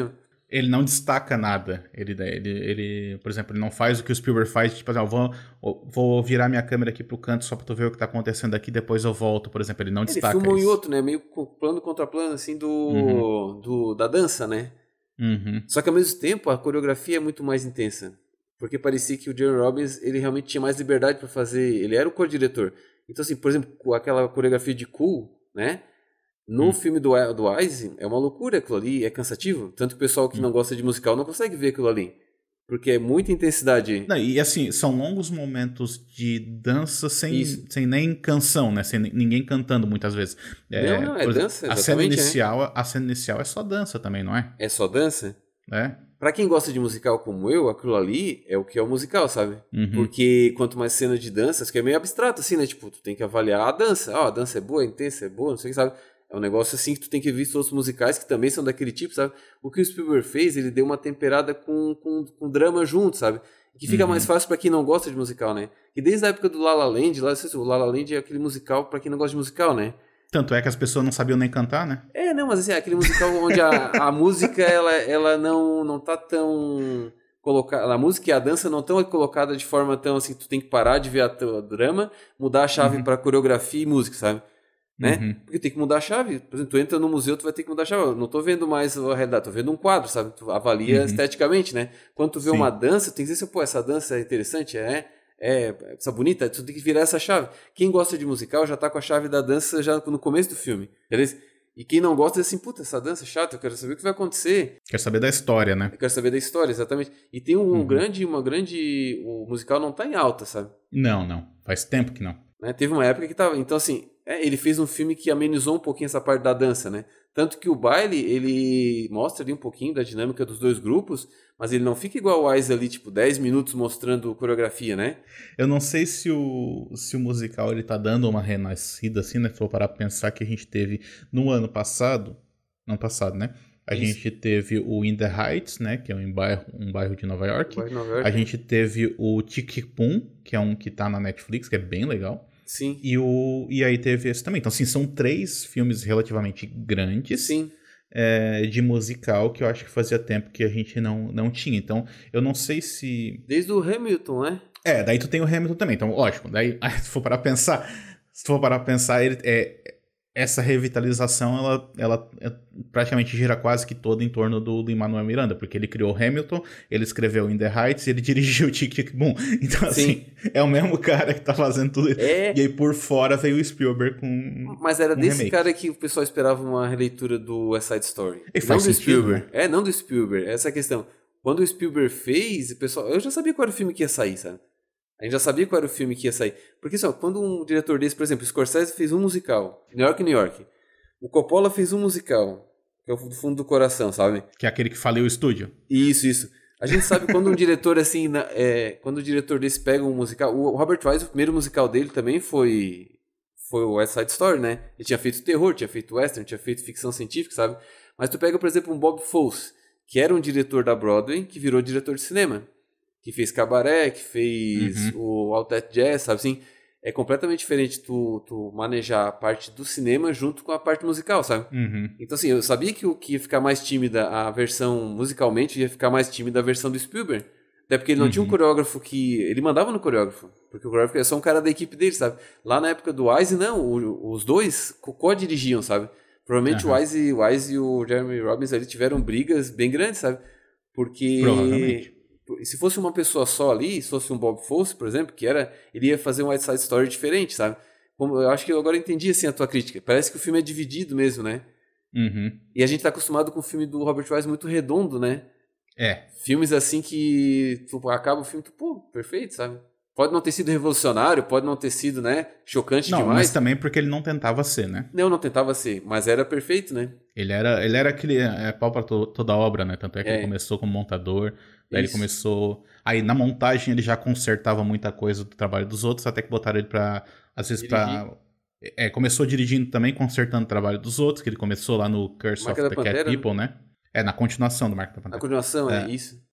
Ele não destaca nada. Ele, ele, ele, por exemplo, ele não faz o que o Spielberg faz, tipo assim, eu vou, vou virar minha câmera aqui pro canto só pra tu ver o que tá acontecendo aqui, depois eu volto, por exemplo. Ele não destaca isso. Ele filma um e outro, né? Meio plano contra plano, assim, do, uhum. do da dança, né? Uhum. Só que ao mesmo tempo, a coreografia é muito mais intensa. Porque parecia que o Jerry Robbins, ele realmente tinha mais liberdade pra fazer. Ele era o co-diretor. Então, assim, por exemplo, aquela coreografia de Cool, né? No hum. filme do, do Wise, é uma loucura aquilo ali, é cansativo. Tanto que o pessoal que hum. não gosta de musical não consegue ver aquilo ali. Porque é muita intensidade. Não, e assim, são longos momentos de dança sem, sem nem canção, né? Sem ninguém cantando muitas vezes. É, não, não, é exemplo, dança, a cena inicial, é. A cena inicial é só dança também, não é? É só dança? É. Pra quem gosta de musical como eu, aquilo ali é o que é o musical, sabe? Uhum. Porque quanto mais cena de danças, que é meio abstrato assim, né? Tipo, tu tem que avaliar a dança. Ah, a dança é boa, é intensa, é boa, não sei o que, sabe? É um negócio assim que tu tem que ver outros musicais que também são daquele tipo, sabe? O que o Spielberg fez, ele deu uma temperada com, com, com drama junto, sabe? Que fica uhum. mais fácil pra quem não gosta de musical, né? E desde a época do La La Land, lá, o La La Land é aquele musical pra quem não gosta de musical, né? Tanto é que as pessoas não sabiam nem cantar, né? É, não, mas assim, é aquele musical onde a, a música, ela, ela não, não tá tão... Colocar, a música e a dança não estão colocadas de forma tão assim, tu tem que parar de ver a tua drama, mudar a chave uhum. pra coreografia e música, sabe? Né? Uhum. Porque tem que mudar a chave. Por exemplo, tu entra no museu, tu vai ter que mudar a chave. Eu não tô vendo mais a realidade, tô vendo um quadro, sabe? Tu avalia uhum. esteticamente, né? Quando tu vê Sim. uma dança, tu tem que dizer assim, pô, essa dança é interessante, é, é, essa bonita, tu tem que virar essa chave. Quem gosta de musical já tá com a chave da dança já no começo do filme, beleza? E quem não gosta diz assim, puta, essa dança é chata, eu quero saber o que vai acontecer. Quer saber da história, né? Eu quero saber da história, exatamente. E tem um uhum. grande, uma grande... O musical não tá em alta, sabe? Não, não. Faz tempo que não. Né? Teve uma época que tava... Então, assim... É, ele fez um filme que amenizou um pouquinho essa parte da dança, né? Tanto que o baile, ele mostra ali um pouquinho da dinâmica dos dois grupos, mas ele não fica igual o Wise ali, tipo, dez minutos mostrando coreografia, né? Eu não sei se o, se o musical ele tá dando uma renascida, assim, né? Se for parar pra pensar que a gente teve no ano passado, ano passado, né? A Isso. gente teve o In the Heights, né? Que é um bairro, um bairro de Nova York. Bairro de Nova York. A gente teve o Tic-Pum, que é um que tá na Netflix, que é bem legal. Sim. E, o, e aí teve esse também. Então, assim, são três filmes relativamente grandes Sim. É, de musical que eu acho que fazia tempo que a gente não, não tinha. Então, eu não sei se... Desde o Hamilton, né? É, daí tu tem o Hamilton também. Então, lógico, daí se for parar pra pensar, se for parar pra pensar, ele, é, essa revitalização, ela, ela praticamente gira quase que toda em torno do Lin-Manuel Miranda, porque ele criou Hamilton, ele escreveu In the Heights e ele dirigiu o Tic Tic Boom. Então, Sim. assim, é o mesmo cara que tá fazendo tudo isso. É... E aí, por fora, veio o Spielberg com Mas era um desse remake. cara que o pessoal esperava uma releitura do West Side Story. E faz não do sentido, Spielberg. né? É, não do Spielberg. Essa é a questão. Quando o Spielberg fez, o pessoal... Eu já sabia qual era o filme que ia sair, sabe? A gente já sabia qual era o filme que ia sair. Porque, só, quando um diretor desse, por exemplo, o Scorsese fez um musical, New York, New York. O Coppola fez um musical, que é o do fundo do coração, sabe? Que é aquele que faliu o estúdio. Isso, isso. A gente sabe quando um diretor assim, na, é, quando o diretor desse pega um musical... O Robert Wise, o primeiro musical dele também foi, foi o West Side Story, né? Ele tinha feito terror, tinha feito western, tinha feito ficção científica, sabe? Mas tu pega, por exemplo, um Bob Fosse, que era um diretor da Broadway, que virou diretor de cinema. Que fez Cabaré, que fez uhum. o All That Jazz, sabe assim? É completamente diferente tu, tu manejar a parte do cinema junto com a parte musical, sabe? Uhum. Então, assim, eu sabia que o que ia ficar mais tímida a versão musicalmente ia ficar mais tímida a versão do Spielberg. Até porque ele não uhum. tinha um coreógrafo que... Ele mandava no coreógrafo. Porque o coreógrafo é só um cara da equipe dele, sabe? Lá na época do Wise, não. O, os dois co-dirigiam, sabe? Provavelmente uhum. o, Wise, o Wise e o Jeremy Robbins ali tiveram brigas bem grandes, sabe? Porque... Provavelmente. Se fosse uma pessoa só ali, se fosse um Bob Fosse, por exemplo, que era, ele ia fazer um West Side Story diferente, sabe? Como, eu acho que eu agora entendi assim a tua crítica. Parece que o filme é dividido mesmo, né? Uhum. E a gente tá acostumado com o filme do Robert Wise muito redondo, né? É. Filmes assim que tu acaba o filme, tu, pô, perfeito, sabe? Pode não ter sido revolucionário, pode não ter sido, né, chocante não, demais. Mas também porque ele não tentava ser, né? Não, não tentava ser, mas era perfeito, né? Ele era, ele era aquele é, pau pra to, toda a obra, né? Tanto é que é. ele começou como montador, daí Isso. ele começou... Aí na montagem ele já consertava muita coisa do trabalho dos outros, até que botaram ele pra... Às vezes Dirigir. pra... É, começou dirigindo também, consertando o trabalho dos outros, que ele começou lá no Curse Marca of the Pantera, Cat People, né? É, na continuação do Marca da Pantera. Na continuação, é, é isso.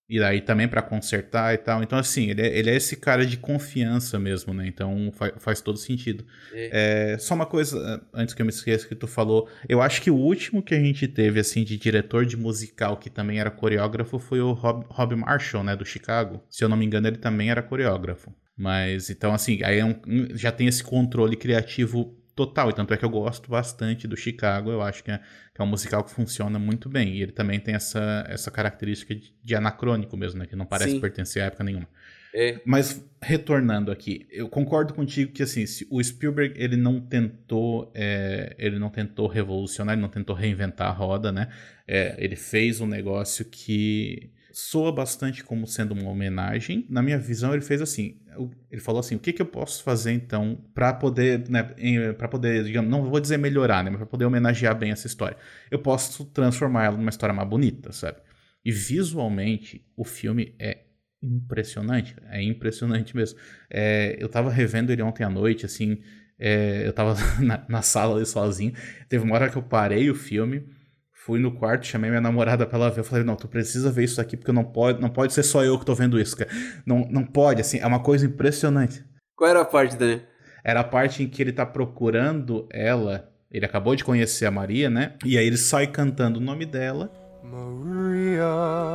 E aí também pra consertar e tal. Então, assim, ele é, ele é esse cara de confiança mesmo, né? Então faz, faz todo sentido. É. É, só uma coisa, antes que eu me esqueça, que tu falou. Eu acho que o último que a gente teve, assim, de diretor de musical que também era coreógrafo foi o Rob, Rob Marshall, né? Do Chicago. Se eu não me engano, ele também era coreógrafo. Mas, então, assim, aí é um, já tem esse controle criativo total, e tanto é que eu gosto bastante do Chicago, eu acho que é, que é um musical que funciona muito bem, e ele também tem essa, essa característica de, de anacrônico mesmo, né, que não parece Sim. pertencer a época nenhuma. É. Mas, retornando aqui, eu concordo contigo que, assim, se o Spielberg, ele não tentou, é, ele não tentou revolucionar, ele não tentou reinventar a roda, né, é, ele fez um negócio que soa bastante como sendo uma homenagem. Na minha visão, ele fez assim, ele falou assim, o que, que eu posso fazer então para poder, né, para poder, digamos, não vou dizer melhorar, né, mas para poder homenagear bem essa história. Eu posso transformar ela numa história mais bonita, sabe? E visualmente, o filme é impressionante, é impressionante mesmo. É, eu tava revendo ele ontem à noite, assim, é, eu tava na, na sala ali sozinho, teve uma hora que eu parei o filme, fui no quarto, chamei minha namorada pra ela ver. Eu falei, não, tu precisa ver isso aqui, porque não pode, não pode ser só eu que tô vendo isso, cara. Não, não pode, assim, é uma coisa impressionante. Qual era a parte, Daniel? Era a parte em que ele tá procurando ela. Ele acabou de conhecer a Maria, né? E aí ele sai cantando o nome dela. Maria,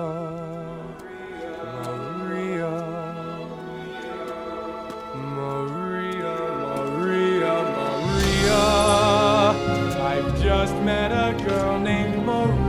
Maria, Maria, Maria, Maria. I've just met a girl named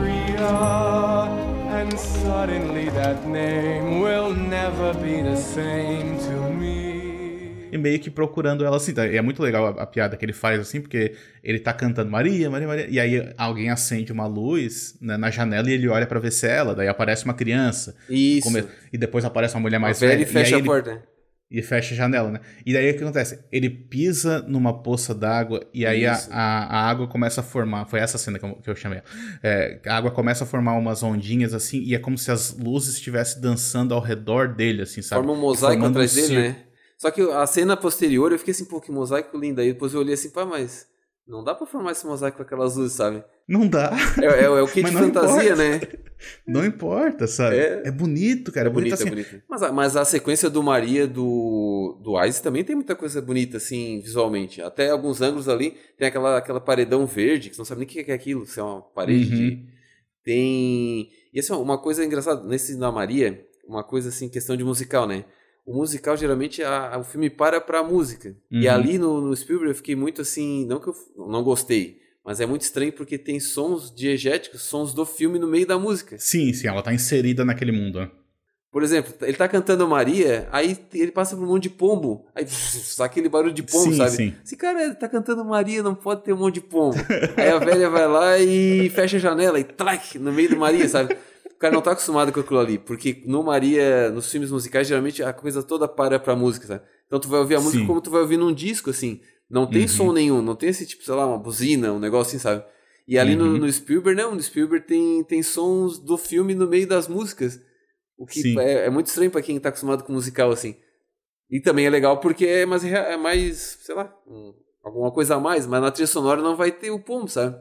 Maria, and suddenly that name will never be the same to me. E meio que procurando ela assim, é muito legal a, a piada que ele faz assim, porque ele tá cantando Maria, Maria, Maria, e aí alguém acende uma luz, né, na janela e ele olha pra ver se é ela, daí aparece uma criança. Isso. Come, e depois aparece uma mulher mais velha. velha. E fecha e a ele, porta. E fecha a janela, né? E daí o que acontece? Ele pisa numa poça d'água e aí a, a, a água começa a formar. Foi essa cena que eu, que eu chamei. É, a água começa a formar umas ondinhas assim, e é como se as luzes estivessem dançando ao redor dele, assim, sabe? Forma um mosaico atrás um dele, né? Só que a cena posterior, eu fiquei assim, pô, que mosaico lindo. Aí depois eu olhei assim, pá, mas não dá pra formar esse mosaico com aquelas luzes, sabe? Não dá. É, é, é o kit de fantasia, importa. né? Não importa, sabe? É, é bonito, cara. É bonito, bonito, assim. é bonito. Mas, a, mas a sequência do Maria do, do Ice também tem muita coisa bonita, assim, visualmente. Até alguns ângulos ali, tem aquela, aquela paredão verde, que você não sabe nem o que é aquilo, se é uma parede uhum. de... Tem... E assim, uma coisa engraçada, nesse da Maria, uma coisa assim, questão de musical, né? O musical, geralmente, a, a, o filme para pra música. Uhum. E ali no, no Spielberg eu fiquei muito assim, não que eu não gostei, mas é muito estranho porque tem sons diegéticos, sons do filme no meio da música. Sim, sim, ela tá inserida naquele mundo, né? Por exemplo, ele tá cantando Maria, aí ele passa por um monte de pombo, aí aquele barulho de pombo, sim, sabe? Sim. Esse cara ele tá cantando Maria, não pode ter um monte de pombo. Aí a velha vai lá e fecha a janela e trac, no meio do Maria, sabe? O cara não tá acostumado com aquilo ali, porque no Maria, nos filmes musicais, geralmente a coisa toda para pra música, sabe? Então tu vai ouvir a música sim. como tu vai ouvir num disco, assim. Não tem uhum. som nenhum, não tem esse tipo, sei lá, uma buzina, um negócio assim, sabe? E ali uhum. no, no Spielberg, não, no Spielberg tem, tem sons do filme no meio das músicas. O que é, é muito estranho pra quem tá acostumado com musical, assim. E também é legal porque é mais, é mais sei lá, um, alguma coisa a mais, mas na trilha sonora não vai ter o pombo, sabe?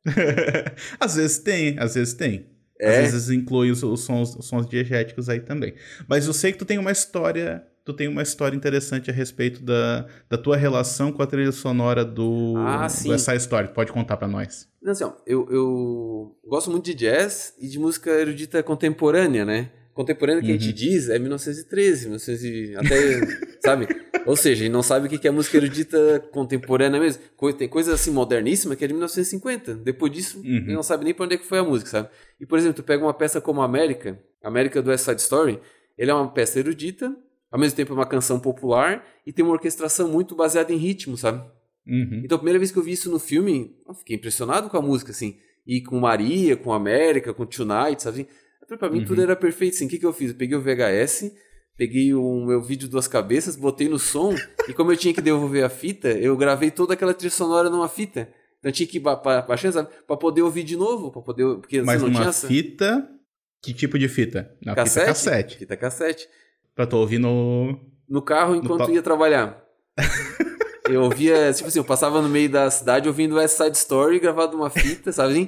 Às vezes tem, às vezes tem. É. Às vezes inclui os, os, sons, os sons diegéticos aí também. Mas eu sei que tu tem uma história... Tu tem uma história interessante a respeito da, da tua relação com a trilha sonora do, ah, do West Side Story. Pode contar pra nós. Não, assim, ó, eu, eu gosto muito de jazz e de música erudita contemporânea, né? Contemporânea que uhum. a gente diz é mil novecentos e treze, mil e novecentos até, sabe? Ou seja, a gente não sabe o que é música erudita contemporânea mesmo. Tem coisa assim moderníssima que é de mil novecentos e cinquenta. Depois disso, uhum. a gente não sabe nem pra onde é que foi a música, sabe? E, por exemplo, tu pega uma peça como América, América do West Side Story, ele é uma peça erudita, ao mesmo tempo é uma canção popular e tem uma orquestração muito baseada em ritmo, sabe? Uhum. Então a primeira vez que eu vi isso no filme, eu fiquei impressionado com a música, assim. E com Maria, com América, com Tonight, sabe? Pra mim uhum. tudo era perfeito, assim. O que, que eu fiz? Eu peguei o V H S, peguei o meu vídeo Duas Cabeças, botei no som e como eu tinha que devolver a fita, eu gravei toda aquela trilha sonora numa fita. Então eu tinha que ba- ba- baixar, sabe? Pra poder ouvir de novo, pra poder... Porque, mas não uma tinha fita... Que tipo de fita? Na cassete, fita cassete. Fita cassete. Pra tu ouvir no... No carro enquanto no... ia trabalhar. Eu ouvia, tipo assim, eu passava no meio da cidade ouvindo West Side Story gravado numa fita, sabe assim?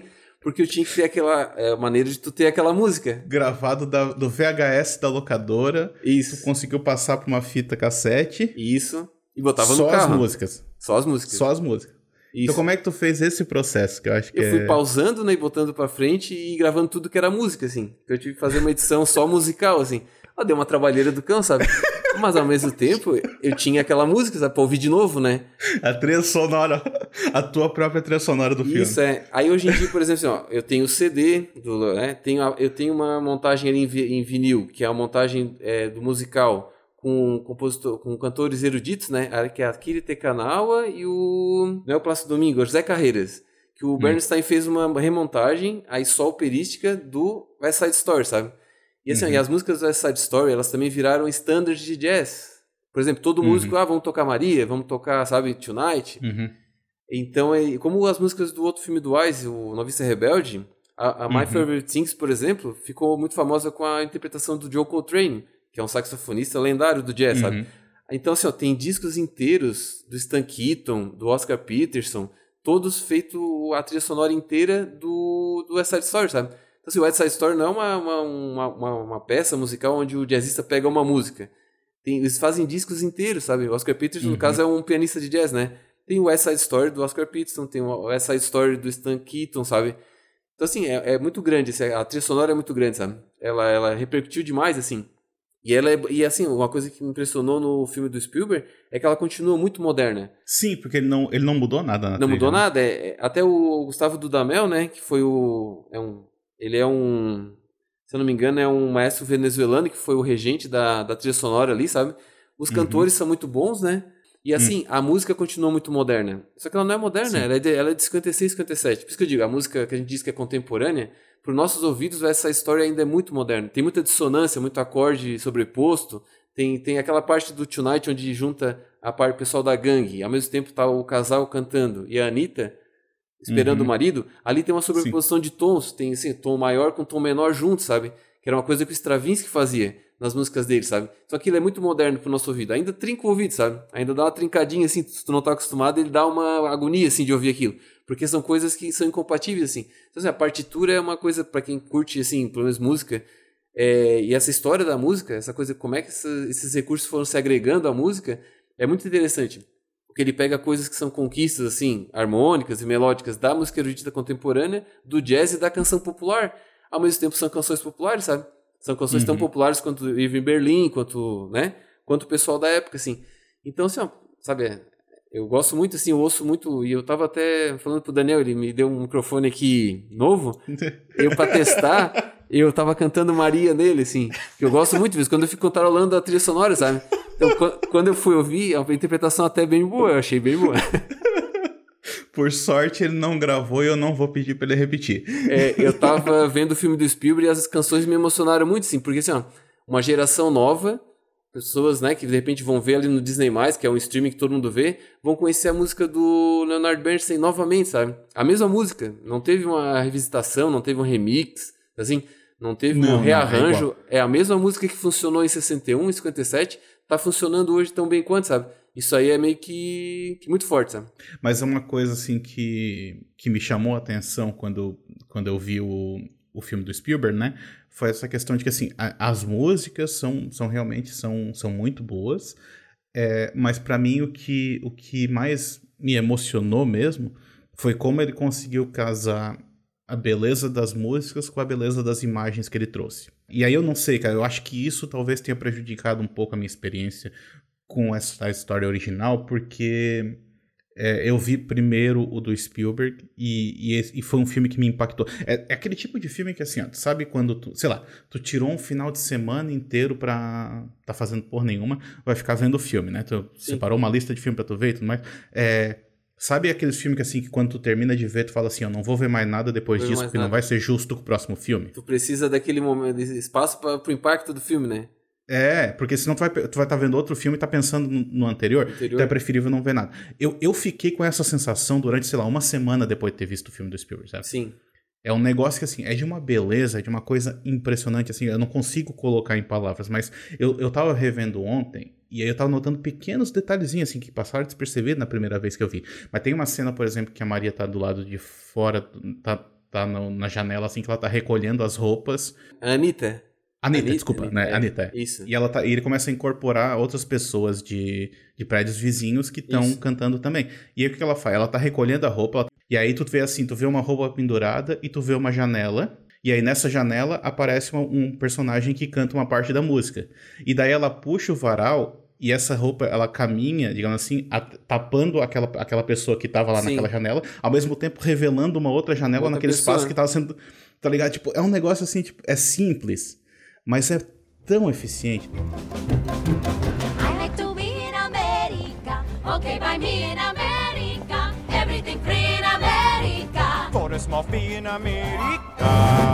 Porque eu tinha que ter aquela é, maneira de tu ter aquela música. Gravado da, do V H S da locadora. Isso. Tu conseguiu passar pra uma fita cassete. Isso. E botava só no carro. Só as músicas. Só as músicas. Só as músicas. Isso. Então como é que tu fez esse processo? Que eu acho que eu é... fui pausando, né, e botando pra frente e gravando tudo que era música, assim. Eu tive que fazer uma edição só musical, assim. Ah, deu uma trabalheira do cão, sabe? Mas ao mesmo tempo, eu tinha aquela música, sabe, pra ouvir de novo, né? A trilha sonora, a tua própria trilha sonora do filme. Isso, é. Aí hoje em dia, por exemplo, assim, ó, eu tenho o C D, do, né, tenho a, eu tenho uma montagem ali em, vi, em vinil, que é a montagem é, do musical, com compositor, com cantores eruditos, né? Que é a Kiri Tekanawa e o... Não é o Plácido Domingo, é o José Carreiras. Que o hum. Bernstein fez uma remontagem, aí só operística, do West Side Story, sabe? E assim, uhum. e as músicas do West Side Story, elas também viraram standards de jazz. Por exemplo, todo uhum. músico, ah, vamos tocar Maria, vamos tocar, sabe, Tonight. Uhum. Então, é, como as músicas do outro filme do Wise, o Noviça Rebelde, a, a My uhum. Favorite Things, por exemplo, ficou muito famosa com a interpretação do Joe Coltrane, que é um saxofonista lendário do jazz, uhum. sabe? Então, assim, ó, tem discos inteiros do Stan Keaton, do Oscar Peterson, todos feitos a trilha sonora inteira do, do West Side Story, sabe? Então, assim, o West Side Story não é uma, uma, uma, uma peça musical onde o jazzista pega uma música. Tem, eles fazem discos inteiros, sabe? O Oscar Peterson, uhum. no caso, é um pianista de jazz, né? Tem o West Side Story do Oscar Peterson, tem o West Side Story do Stan Keaton, sabe? Então, assim, é, é muito grande. A trilha sonora é muito grande, sabe? Ela, ela repercutiu demais, assim. E, ela é, e, assim, uma coisa que me impressionou no filme do Spielberg é que ela continua muito moderna. Sim, porque ele não, ele não mudou nada na Não trilha, mudou né? nada. É, é, até o Gustavo Dudamel, né? Que foi o... É um, ele é um... Se eu não me engano, é um maestro venezuelano que foi o regente da, da trilha sonora ali, sabe? Os cantores uhum. são muito bons, né? E assim, hum. a música continua muito moderna. Só que ela não é moderna, ela é, de, ela é de cinquenta e seis, cinquenta e sete. Por isso que eu digo, a música que a gente diz que é contemporânea, para os nossos ouvidos, essa história ainda é muito moderna. Tem muita dissonância, muito acorde sobreposto. Tem, tem aquela parte do Tonight onde junta a parte pessoal da gangue. Ao mesmo tempo tá o casal cantando e a Anitta esperando uhum. o marido. Ali tem uma sobreposição Sim. de tons. Tem assim, tom maior com tom menor junto, sabe? Que era uma coisa que o Stravinsky fazia nas músicas dele, sabe? Só que ele é muito moderno pro nosso ouvido. Ainda trinca o ouvido, sabe? Ainda dá uma trincadinha, assim, se tu não tá acostumado, ele dá uma agonia, assim, de ouvir aquilo. Porque são coisas que são incompatíveis, assim. Então, assim, a partitura é uma coisa pra quem curte, assim, pelo menos música. É, e essa história da música, essa coisa, como é que essa, esses recursos foram se agregando à música, é muito interessante. Porque ele pega coisas que são conquistas, assim, harmônicas e melódicas da música erudita contemporânea, do jazz e da canção popular. Ao mesmo tempo são canções populares, sabe? São canções uhum. tão populares quanto o Irving Berlin, quanto, né? Quanto o pessoal da época, assim. Então, assim, ó, sabe, eu gosto muito, assim, eu ouço muito, e eu tava até falando pro Daniel, ele me deu um microfone aqui novo, eu pra testar, eu tava cantando Maria nele, assim, que eu gosto muito disso, quando eu fico cantarolando a trilha sonora, sabe? Então, quando eu fui ouvir, a interpretação até é bem boa, eu achei bem boa. Por sorte, ele não gravou e eu não vou pedir pra ele repetir. É, eu tava vendo o filme do Spielberg e as canções me emocionaram muito, sim, porque assim, ó, uma geração nova, pessoas, né, que de repente vão ver ali no Disney mais, que é um streaming que todo mundo vê, vão conhecer a música do Leonard Bernstein novamente, sabe? A mesma música, não teve uma revisitação, não teve um remix, assim, não teve não, um rearranjo, não, é, é a mesma música que funcionou em sessenta e um, em cinquenta e sete, tá funcionando hoje tão bem quanto, sabe? Isso aí é meio que, que muito forte, sabe? Mas é uma coisa, assim, que, que me chamou a atenção quando, quando eu vi o, o filme do Spielberg, né? Foi essa questão de que, assim, a, as músicas são, são realmente são, são muito boas, é, mas para mim o que, o que mais me emocionou mesmo foi como ele conseguiu casar a beleza das músicas com a beleza das imagens que ele trouxe. E aí eu não sei, cara, eu acho que isso talvez tenha prejudicado um pouco a minha experiência com essa história original, porque é, eu vi primeiro o do Spielberg e, e, e foi um filme que me impactou. É, é aquele tipo de filme que, assim, ó, tu sabe quando tu, sei lá, tu tirou um final de semana inteiro pra tá fazendo porra nenhuma, vai ficar vendo o filme, né? Tu Sim. separou uma lista de filme pra tu ver e tudo mais. É, sabe aqueles filmes que, assim, que quando tu termina de ver, tu fala assim, eu não vou ver mais nada depois disso, porque nada. Não vai ser justo com o próximo filme? Tu precisa daquele momento, desse espaço pra, pro impacto do filme, né? É, porque senão tu vai estar tu vai tá vendo outro filme e tá pensando no, no anterior, anterior, então é preferível não ver nada. Eu, eu fiquei com essa sensação durante, sei lá, uma semana depois de ter visto o filme do Spielberg, sabe? Sim. É um negócio que, assim, é de uma beleza, é de uma coisa impressionante, assim, eu não consigo colocar em palavras, mas eu, eu tava revendo ontem, e aí eu tava notando pequenos detalhezinhos, assim, que passaram despercebidos na primeira vez que eu vi. Mas tem uma cena, por exemplo, que a Maria tá do lado de fora, tá... tá tá no, na janela, assim, que ela tá recolhendo as roupas. A Anitta? Anitta, Anitta desculpa, Anitta, né? É, Anitta, é. Isso. E, ela tá, e ele começa a incorporar outras pessoas de, de prédios vizinhos que estão cantando também. E aí o que ela faz? Ela tá recolhendo a roupa, ela, e aí tu vê assim, tu vê uma roupa pendurada e tu vê uma janela. E aí nessa janela aparece uma, um personagem que canta uma parte da música. E daí ela puxa o varal e essa roupa, ela caminha, digamos assim, a, tapando aquela, aquela pessoa que tava lá Sim. naquela janela, ao mesmo tempo revelando uma outra janela outra naquele pessoa. espaço que tava sendo, tá ligado? Tipo, é um negócio assim, tipo, é simples, mas é tão eficiente. I like to be in America, okay by me in America, everything free in America, for a small fee in America.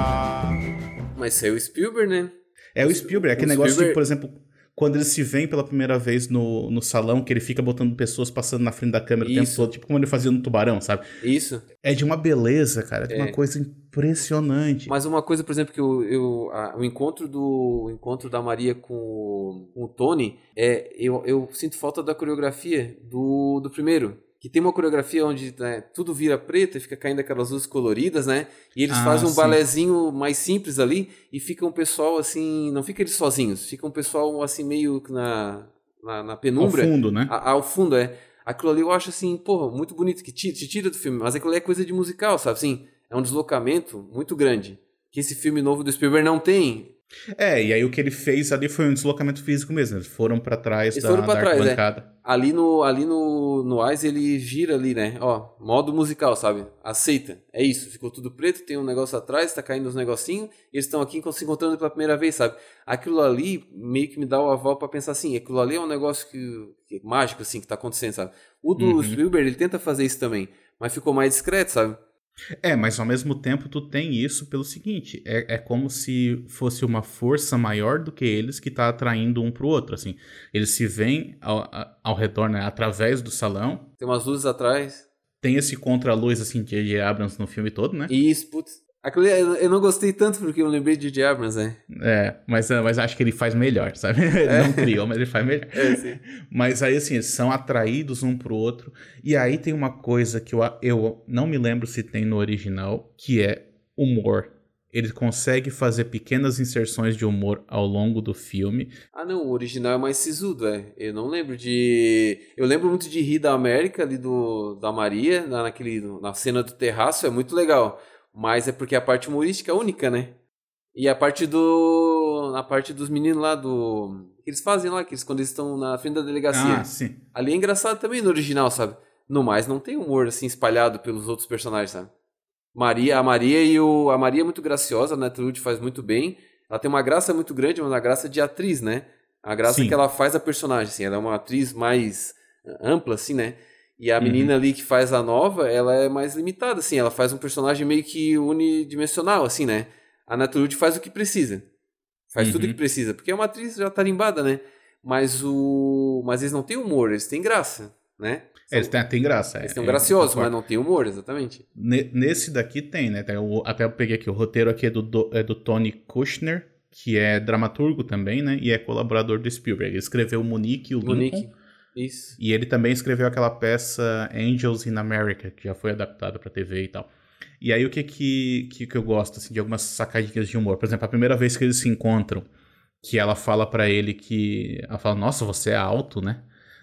Mas é o Spielberg, né? É o Spielberg, é aquele o negócio Spielberg... de, por exemplo, quando eles se veem pela primeira vez no, no salão, que ele fica botando pessoas passando na frente da câmera Isso. o tempo todo, tipo como ele fazia no Tubarão, sabe? Isso. É de uma beleza, cara, é de uma coisa impressionante. Mas uma coisa, por exemplo, que eu, eu a, o encontro do o encontro da Maria com o, com o Tony, é, eu, eu sinto falta da coreografia do, do primeiro. Que tem uma coreografia onde né, tudo vira preto e fica caindo aquelas luzes coloridas, né? E eles ah, fazem um sim. balézinho mais simples ali e fica um pessoal assim... Não fica eles sozinhos, fica um pessoal assim meio na, na, na penumbra. Ao fundo, né? A, ao fundo, é. Aquilo ali eu acho assim, porra, muito bonito, que te, te tira do filme. Mas aquilo ali é coisa de musical, sabe? Assim, é um deslocamento muito grande. Que esse filme novo do Spielberg não tem... É, e aí o que ele fez ali foi um deslocamento físico mesmo. Eles foram pra trás Eles da, foram pra da trás, arquibancada. É. Ali no, ali no, no Ice ele gira ali, né? Ó, modo musical, sabe? Aceita. É isso. Ficou tudo preto, tem um negócio atrás, tá caindo uns negocinhos, e eles estão aqui se encontrando pela primeira vez, sabe? Aquilo ali meio que me dá o aval pra pensar assim, aquilo ali é um negócio que, que mágico, assim, que tá acontecendo, sabe? O do uhum. Spielberg, ele tenta fazer isso também, mas ficou mais discreto, sabe? É, mas ao mesmo tempo tu tem isso pelo seguinte, é, é como se fosse uma força maior do que eles que tá atraindo um pro outro, assim. Eles se veem ao, ao redor, né, através do salão. Tem umas luzes atrás. Tem esse contra-luz, assim, de J J Abrams no filme todo, né? Isso, putz. Aquilo, eu não gostei tanto porque eu lembrei de J J Abrams, né? É, mas, mas acho que ele faz melhor, sabe? Ele é. não criou, mas ele faz melhor. É, sim. Mas aí, assim, eles são atraídos um pro outro. E aí tem uma coisa que eu, eu não me lembro se tem no original, que é humor. Ele consegue fazer pequenas inserções de humor ao longo do filme. Ah, não, o original é mais sisudo, é. Eu não lembro de... Eu lembro muito de rir da América, ali do, da Maria, na, naquele, na cena do terraço, é muito legal. Mas é porque a parte humorística é única, né? E a parte do... A parte dos meninos lá do... Que eles fazem lá, que eles, quando eles estão na frente da delegacia. Ah, sim. Ali é engraçado também no original, sabe? No mais, não tem humor, assim, espalhado pelos outros personagens, sabe? Maria, a Maria e o... A Maria é muito graciosa, né? A Trude faz muito bem. Ela tem uma graça muito grande, mas uma graça de atriz, né? A graça sim. que ela faz a personagem, assim. Ela é uma atriz mais ampla, assim, né? E a menina uhum. ali que faz a nova, ela é mais limitada, assim. Ela faz um personagem meio que unidimensional, assim, né? A Naturde faz o que precisa. Faz uhum. tudo o que precisa. Porque é uma atriz já tarimbada, né? Mas o... Mas eles não têm humor, eles têm graça, né? São... Eles têm, têm graça. Eles são é, graciosos, mas não têm humor, exatamente. Nesse daqui tem, né? Até eu peguei aqui, o roteiro aqui é do, é do Tony Kushner, que é dramaturgo também, né? E é colaborador do Spielberg. Ele escreveu Monique e o Monique. Lincoln. Isso. E ele também escreveu aquela peça Angels in America, que já foi adaptada pra T V e tal. E aí o que que, que, que eu gosto, assim, de algumas sacadinhas de humor. Por exemplo, a primeira vez que eles se encontram, que ela fala pra ele que... Ela fala, nossa, você é alto, né?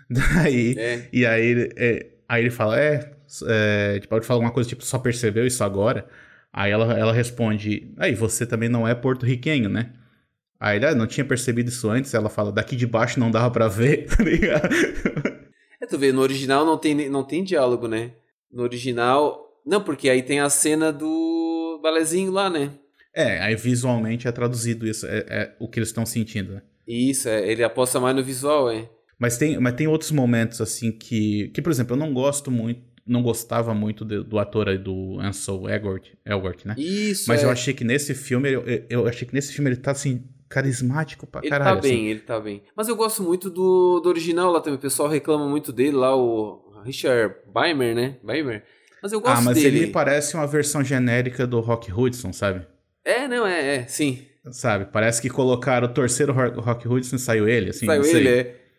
Daí, é. E aí, é, aí ele fala, é... é tipo, ele fala alguma coisa tipo, só percebeu isso agora? Aí ela, ela responde, aí, você também não é porto-riquenho, né? Aí ele, ah, não tinha percebido isso antes. Ela fala, daqui de baixo não dava pra ver, tá ligado? É, tu vê, no original não tem, não tem diálogo, né? No original... Não, porque aí tem a cena do balezinho lá, né? É, aí visualmente é traduzido isso, é, é o que eles estão sentindo, né? Isso, é, ele aposta mais no visual, é. Mas tem, mas tem outros momentos, assim, que... Que, por exemplo, eu não gosto muito... Não gostava muito de, do ator aí, do Ansel Elgort, Elgort, né? Isso, Mas é. eu achei que nesse filme... Eu, eu achei que nesse filme ele tá, assim... carismático pra ele caralho. Ele tá bem, assim. ele tá bem. Mas eu gosto muito do, do original lá também. O pessoal reclama muito dele lá, o Richard Beimer, né? Beimer. Mas eu gosto dele. Ah, mas dele. ele me parece uma versão genérica do Rock Hudson, sabe? É, não, é, é, sim. Sabe, parece que colocaram o terceiro Rock Hudson e saiu ele, assim. Saiu não ele, sei. é.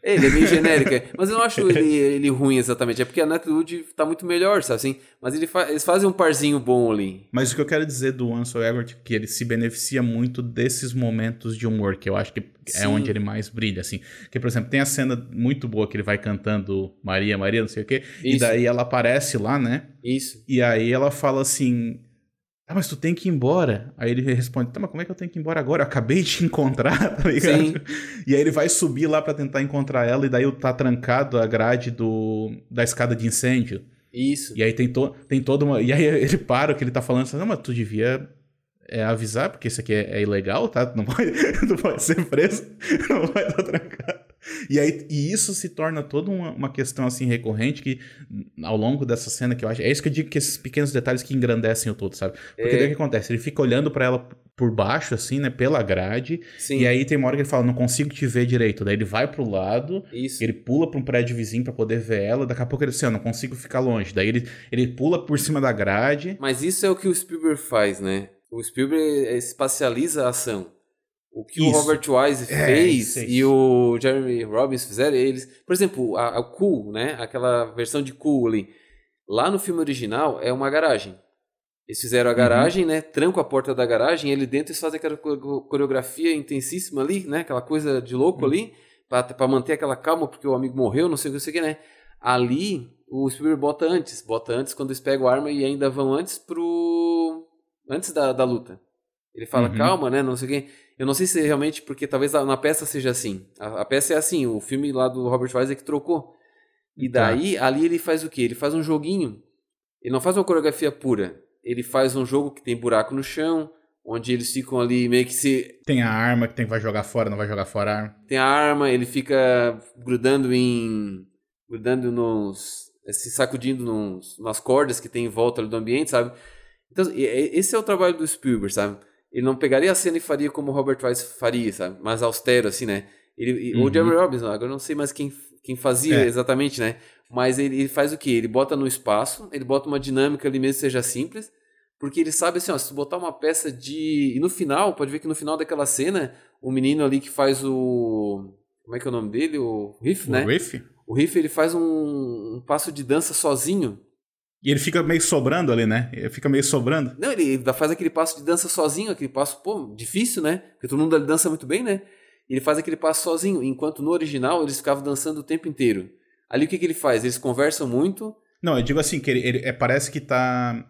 Ele é meio genérico, é. Mas eu não acho ele, ele ruim exatamente. É porque a Natalie Wood tá muito melhor, sabe assim? Mas ele fa eles fazem um parzinho bom ali. Mas o que eu quero dizer do Ansel Elgort é que ele se beneficia muito desses momentos de humor, que eu acho que é Sim. onde ele mais brilha, assim. Que, por exemplo, tem a cena muito boa que ele vai cantando Maria, Maria, não sei o quê. Isso. E daí ela aparece lá, né? Isso. E aí ela fala assim... Ah, mas tu tem que ir embora. Aí ele responde, tá, mas como é que eu tenho que ir embora agora? Eu acabei de te encontrar, tá ligado? Sim. E aí ele vai subir lá pra tentar encontrar ela, e daí tá trancado a grade do, da escada de incêndio. Isso. E aí tem, to, tem toda uma... E aí ele para o que ele tá falando, assim, não, mas tu devia é, avisar, porque isso aqui é, é ilegal, tá? Tu não pode, tu pode ser preso, não vai estar trancado. E, aí, e isso se torna toda uma, uma questão assim recorrente que ao longo dessa cena que eu acho... É isso que eu digo, que esses pequenos detalhes que engrandecem o todo, sabe? Porque é. daí o que acontece? Ele fica olhando pra ela por baixo, assim, né? Pela grade. Sim. E aí tem uma hora que ele fala, não consigo te ver direito. Daí ele vai pro lado, isso. ele pula pra um prédio vizinho pra poder ver ela. Daqui a pouco ele diz assim, eu não consigo ficar longe. Daí ele, ele pula por cima da grade. Mas isso é o que o Spielberg faz, né? O Spielberg espacializa a ação. O que Isso. o Robert Wise é, fez é e o Jeremy Robbins fizeram, eles... Por exemplo, a, a Cool, né? Aquela versão de Cool ali. Lá no filme original é uma garagem. Eles fizeram a garagem, uhum. né? Trancam a porta da garagem e ali dentro eles fazem aquela coreografia intensíssima ali, né? Aquela coisa de louco uhum. ali. Pra, pra manter aquela calma, porque o amigo morreu, não sei o que, não sei o que, né? Ali, o Spielberg bota antes. Bota antes quando eles pegam a arma e ainda vão antes pro... Antes da, da luta. Ele fala, uhum. calma, né? Não sei o que... Eu não sei se é realmente, porque talvez na peça seja assim. A, a peça é assim, o filme lá do Robert Wise é que trocou. E daí, tá. ali ele faz o quê? Ele faz um joguinho. Ele não faz uma coreografia pura. Ele faz um jogo que tem buraco no chão, onde eles ficam ali meio que se... Tem a arma que tem que vai jogar fora, não vai jogar fora a arma. Tem a arma, ele fica grudando em... grudando nos... se sacudindo nos, nas cordas que tem em volta ali do ambiente, sabe? Então, esse é o trabalho do Spielberg, sabe? Ele não pegaria a cena e faria como o Robert Wise faria, sabe? Mais austero, assim, né? Ele, uhum. Ou o Jeremy Robbins, agora eu não sei mais quem, quem fazia é. exatamente, né? Mas ele, ele faz o quê? Ele bota no espaço, ele bota uma dinâmica ali mesmo, seja simples, porque ele sabe assim, ó, se tu botar uma peça de... E no final, pode ver que no final daquela cena, o menino ali que faz o... Como é que é o nome dele? O Riff, o né? O Riff? O Riff, ele faz um, um passo de dança sozinho. E ele fica meio sobrando ali, né? Ele fica meio sobrando. Não, ele faz aquele passo de dança sozinho, aquele passo, pô, difícil, né? Porque todo mundo dança muito bem, né? Ele faz aquele passo sozinho, enquanto no original eles ficavam dançando o tempo inteiro. Ali o que, que ele faz? Eles conversam muito. Não, eu digo assim, que ele, ele é, parece que tá...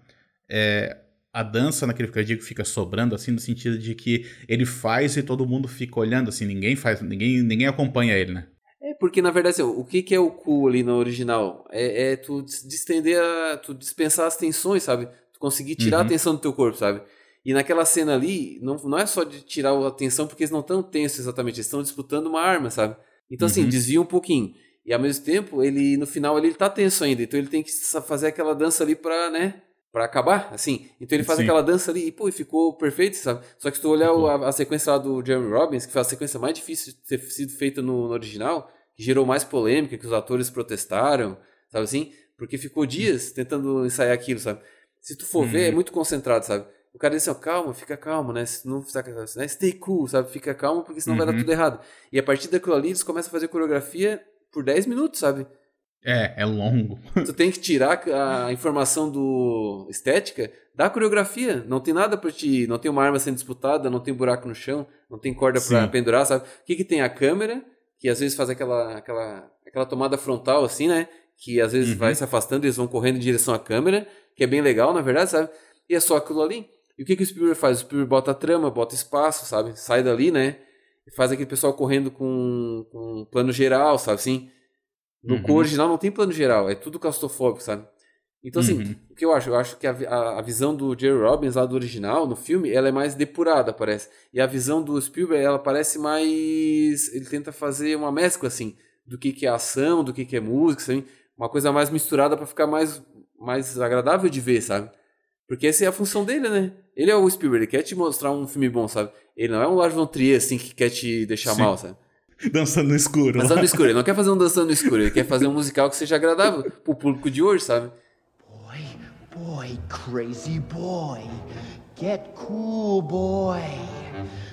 É, a dança naquele que eu digo fica sobrando, assim, no sentido de que ele faz e todo mundo fica olhando, assim, ninguém faz, ninguém, ninguém acompanha ele, né? É, porque na verdade, assim, o que, que é o cool ali no original? É, é tu distender, a, tu dispensar as tensões, sabe? Tu conseguir tirar uhum. a tensão do teu corpo, sabe? E naquela cena ali, não, não é só de tirar a tensão porque eles não estão tensos exatamente, eles estão disputando uma arma, sabe? Então assim, uhum. desvia um pouquinho. E ao mesmo tempo, ele no final ali, ele tá tenso ainda, então ele tem que fazer aquela dança ali pra, né... Pra acabar, assim. Então ele faz Sim. aquela dança ali e, pô, ficou perfeito, sabe? Só que se tu olhar o, a, a sequência lá do Jeremy Robbins, que foi a sequência mais difícil de ter sido feita no, no original, que gerou mais polêmica, que os atores protestaram, sabe assim? Porque ficou dias tentando ensaiar aquilo, sabe? Se tu for hum. ver, é muito concentrado, sabe? O cara diz assim, ó, calma, fica calmo, né? Se não ficar, né? Stay cool, sabe? Fica calmo, porque senão uhum. vai dar tudo errado. E a partir daquilo ali, eles começam a fazer coreografia por dez minutos, sabe? É, é longo. Tu tem que tirar a informação do estética da coreografia. Não tem nada pra te... Não tem uma arma sendo disputada, não tem buraco no chão, não tem corda Sim. pra pendurar, sabe? O que que tem? A câmera, que às vezes faz aquela, aquela, aquela tomada frontal, assim, né? Que às vezes uhum. vai se afastando e eles vão correndo em direção à câmera, que é bem legal, na verdade, sabe? E é só aquilo ali. E o que que o Spielberg faz? O Spielberg bota a trama, bota espaço, sabe? Sai dali, né? E faz aquele pessoal correndo com, com um plano geral, sabe assim? No uhum. original não tem plano geral, é tudo claustrofóbico, sabe? Então, assim, uhum. o que eu acho? Eu acho que a, a, a visão do Jerry Robbins lá do original, no filme, ela é mais depurada, parece. E a visão do Spielberg, ela parece mais... Ele tenta fazer uma mescla, assim, do que, que é ação, do que, que é música, assim, uma coisa mais misturada pra ficar mais, mais agradável de ver, sabe? Porque essa é a função dele, né? Ele é o Spielberg, ele quer te mostrar um filme bom, sabe? Ele não é um Lars von Trier, assim, que quer te deixar Sim. mal, sabe? Dançando no escuro. Dançando no escuro. Ele não quer fazer um dançando no escuro. Ele quer fazer um musical que seja agradável pro público de hoje, sabe? Boy, boy, crazy boy. Get cool, boy.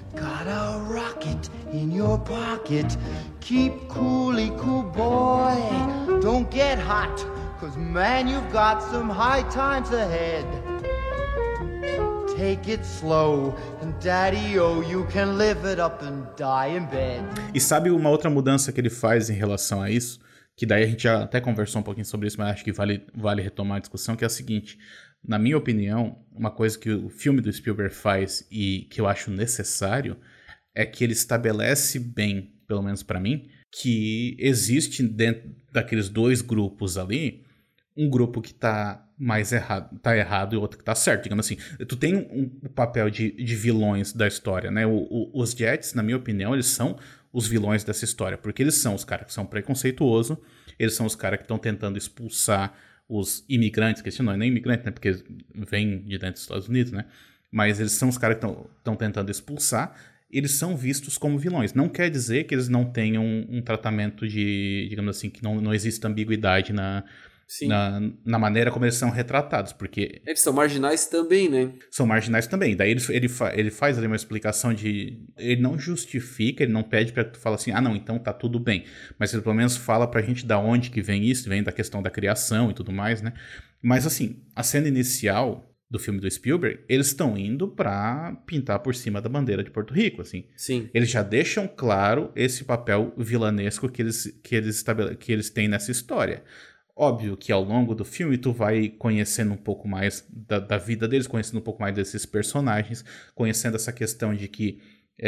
Got a rocket in your pocket. Keep coolly cool, boy. Don't get hot, cause man, you've got some high times ahead. Take it slow, and daddy-o, you can live it up and die in bed. E sabe uma outra mudança que ele faz em relação a isso? Que daí a gente já até conversou um pouquinho sobre isso, mas acho que vale, vale retomar a discussão, que é a seguinte. Na minha opinião, uma coisa que o filme do Spielberg faz e que eu acho necessário é que ele estabelece bem, pelo menos pra mim, que existe dentro daqueles dois grupos ali, um grupo que tá mais errado, tá errado e outro que tá certo, digamos assim. Tu tem um, um papel de, de vilões da história, né? O, o, os Jets, na minha opinião, eles são os vilões dessa história, porque eles são os caras que são preconceituosos, eles são os caras que estão tentando expulsar os imigrantes, que esse não é nem imigrante, né? Porque vem de dentro dos Estados Unidos, né? Mas eles são os caras que estão tentando expulsar, eles são vistos como vilões. Não quer dizer que eles não tenham um, um tratamento de, digamos assim, que não, não exista ambiguidade na, na, na maneira como eles são retratados, porque... Eles são marginais também, né? São marginais também. Daí ele, ele, fa, ele faz ali uma explicação de... Ele não justifica, ele não pede pra tu falar assim, ah, não, então tá tudo bem. Mas ele pelo menos fala pra gente da onde que vem isso, vem da questão da criação e tudo mais, né? Mas assim, a cena inicial do filme do Spielberg, eles estão indo pra pintar por cima da bandeira de Porto Rico, assim. Sim. Eles já deixam claro esse papel vilanesco que eles, que eles, estabele... que eles têm nessa história. Óbvio que ao longo do filme tu vai conhecendo um pouco mais da, da vida deles, conhecendo um pouco mais desses personagens, conhecendo essa questão de que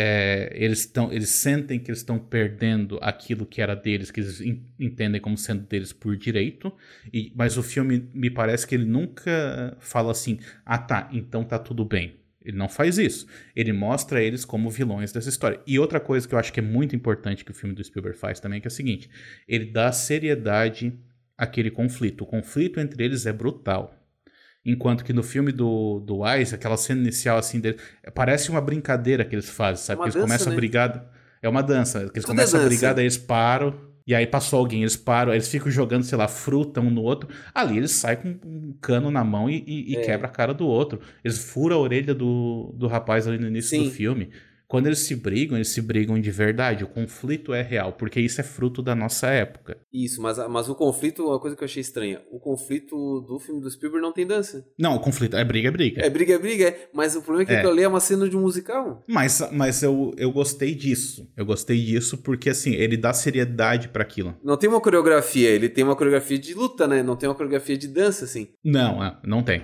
é, eles, tão, eles sentem que eles estão perdendo aquilo que era deles, que eles in, entendem como sendo deles por direito, e, mas o filme me parece que ele nunca fala assim, ah tá, então tá tudo bem. Ele não faz isso. Ele mostra eles como vilões dessa história. E outra coisa que eu acho que é muito importante que o filme do Spielberg faz também, que é o seguinte, ele dá seriedade àquele conflito. O conflito entre eles é brutal. Enquanto que no filme do, do Wise, aquela cena inicial assim dele, parece uma brincadeira que eles fazem, sabe? É uma eles dança, começam né? a brigar. É uma dança. Que eles Tudo começam é a dança. brigar, daí eles param. E aí passou alguém, eles param, aí eles ficam jogando, sei lá, fruta um no outro. Ali eles saem com um cano na mão e, e, e É. quebra a cara do outro. Eles furam a orelha do, do rapaz ali no início Sim. do filme. Quando eles se brigam, eles se brigam de verdade. O conflito é real, porque isso é fruto da nossa época. Isso, mas, mas o conflito, uma coisa que eu achei estranha, o conflito do filme do Spielberg não tem dança. Não, o conflito é briga, é briga. É briga, é briga, é. Mas o problema é que É. aquilo ali é uma cena de um musical. Mas, mas eu, eu gostei disso. Eu gostei disso porque, assim, ele dá seriedade pra aquilo. Não tem uma coreografia, ele tem uma coreografia de luta, né? Não tem uma coreografia de dança, assim. Não, é, não tem.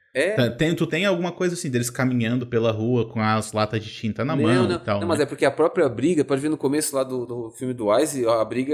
É. Tem, tu tem alguma coisa assim, deles caminhando pela rua com as latas de tinta na não, mão não, e tal. não, mas né? é porque a própria briga, pode ver no começo lá do, do filme do Wise, a briga,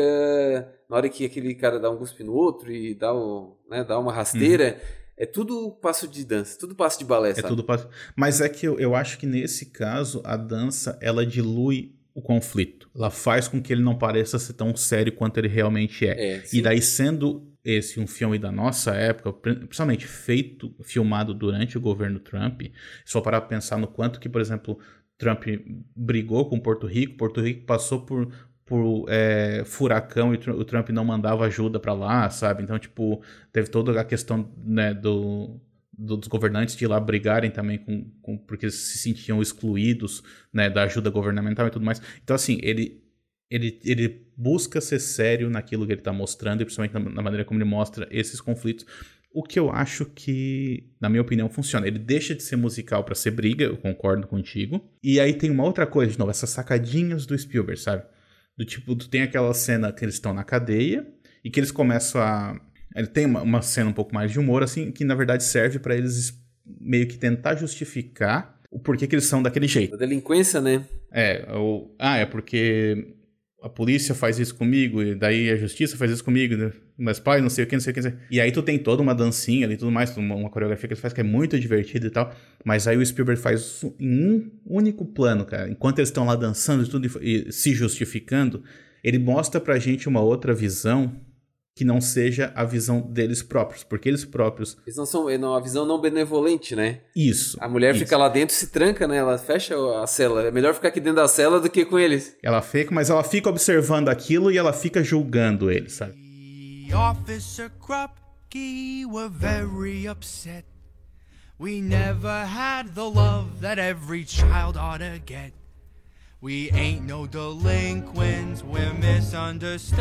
na hora que aquele cara dá um cuspe no outro e dá, o, né, dá uma rasteira, uhum. É tudo passo de dança, tudo passo de balé, sabe? É tudo passo... Mas é que eu, eu acho que nesse caso, a dança, ela dilui o conflito. Ela faz com que ele não pareça ser tão sério quanto ele realmente é. é e daí, sendo esse um filme da nossa época, principalmente feito, filmado durante o governo Trump, se for parar pra pensar no quanto que, por exemplo, Trump brigou com Porto Rico, Porto Rico passou por, por é, furacão e o Trump não mandava ajuda pra lá, sabe? Então, tipo, teve toda a questão, né, do... dos governantes de ir lá brigarem também com, com, porque eles se sentiam excluídos, né, da ajuda governamental e tudo mais. Então, assim, ele, ele, ele busca ser sério naquilo que ele está mostrando e principalmente na, na maneira como ele mostra esses conflitos, o que eu acho que, na minha opinião, funciona. Ele deixa de ser musical para ser briga, eu concordo contigo. E aí tem uma outra coisa, de novo, essas sacadinhas do Spielberg, sabe? Do tipo, tu tem aquela cena que eles estão na cadeia e que eles começam a... Ele tem uma, uma cena um pouco mais de humor, assim, que na verdade serve pra eles meio que tentar justificar o porquê que eles são daquele jeito. A delinquência, né? É, ou, ah, é porque a polícia faz isso comigo, e daí a justiça faz isso comigo, né? Mas pai, não sei o que, não sei o que, não sei o que. E aí tu tem toda uma dancinha ali e tudo mais, uma, uma coreografia que ele faz que é muito divertida e tal, mas aí o Spielberg faz isso em um único plano, cara. Enquanto eles estão lá dançando e tudo e, e se justificando, ele mostra pra gente uma outra visão que não seja a visão deles próprios, porque eles próprios... Eles não são, não, a visão não benevolente, né? Isso. A mulher isso. fica lá dentro, se tranca, né? Ela fecha a cela. É melhor ficar aqui dentro da cela do que com eles. Ela fica, mas ela fica observando aquilo e ela fica julgando eles, sabe? The Officer Krupke were very upset. We never had the love that every child ought to get. We ain't no delinquents, we're misunderstood.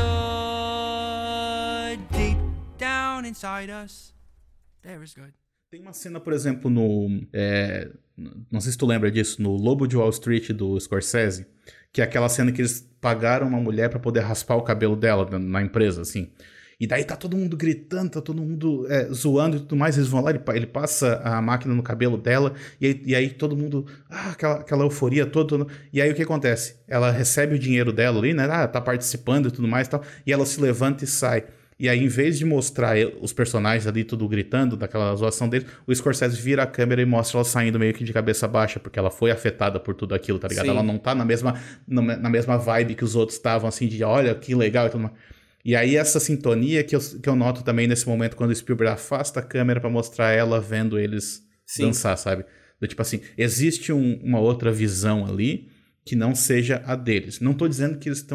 Deep down inside us, there is good. Tem uma cena, por exemplo, no... É, não sei se tu lembra disso, no Lobo de Wall Street do Scorsese, que é aquela cena que eles pagaram uma mulher pra poder raspar o cabelo dela na, na empresa, assim. E daí tá todo mundo gritando, tá todo mundo é, zoando e tudo mais. Eles vão lá, ele, ele passa a máquina no cabelo dela, e aí, e aí todo mundo... Ah, aquela, aquela euforia toda. E aí o que acontece? Ela recebe o dinheiro dela ali, né? Ah, tá participando e tudo mais e tal. E ela se levanta e sai. E aí, em vez de mostrar os personagens ali tudo gritando, daquela zoação deles, o Scorsese vira a câmera e mostra ela saindo meio que de cabeça baixa, porque ela foi afetada por tudo aquilo, tá ligado? Sim. Ela não tá na mesma, na mesma vibe que os outros estavam, assim, de olha, que legal e tudo mais. E aí, essa sintonia que eu, que eu noto também nesse momento, quando o Spielberg afasta a câmera pra mostrar ela vendo eles Sim. dançar, sabe? Do tipo assim, existe um, uma outra visão ali que não seja a deles. Não tô dizendo que eles estão...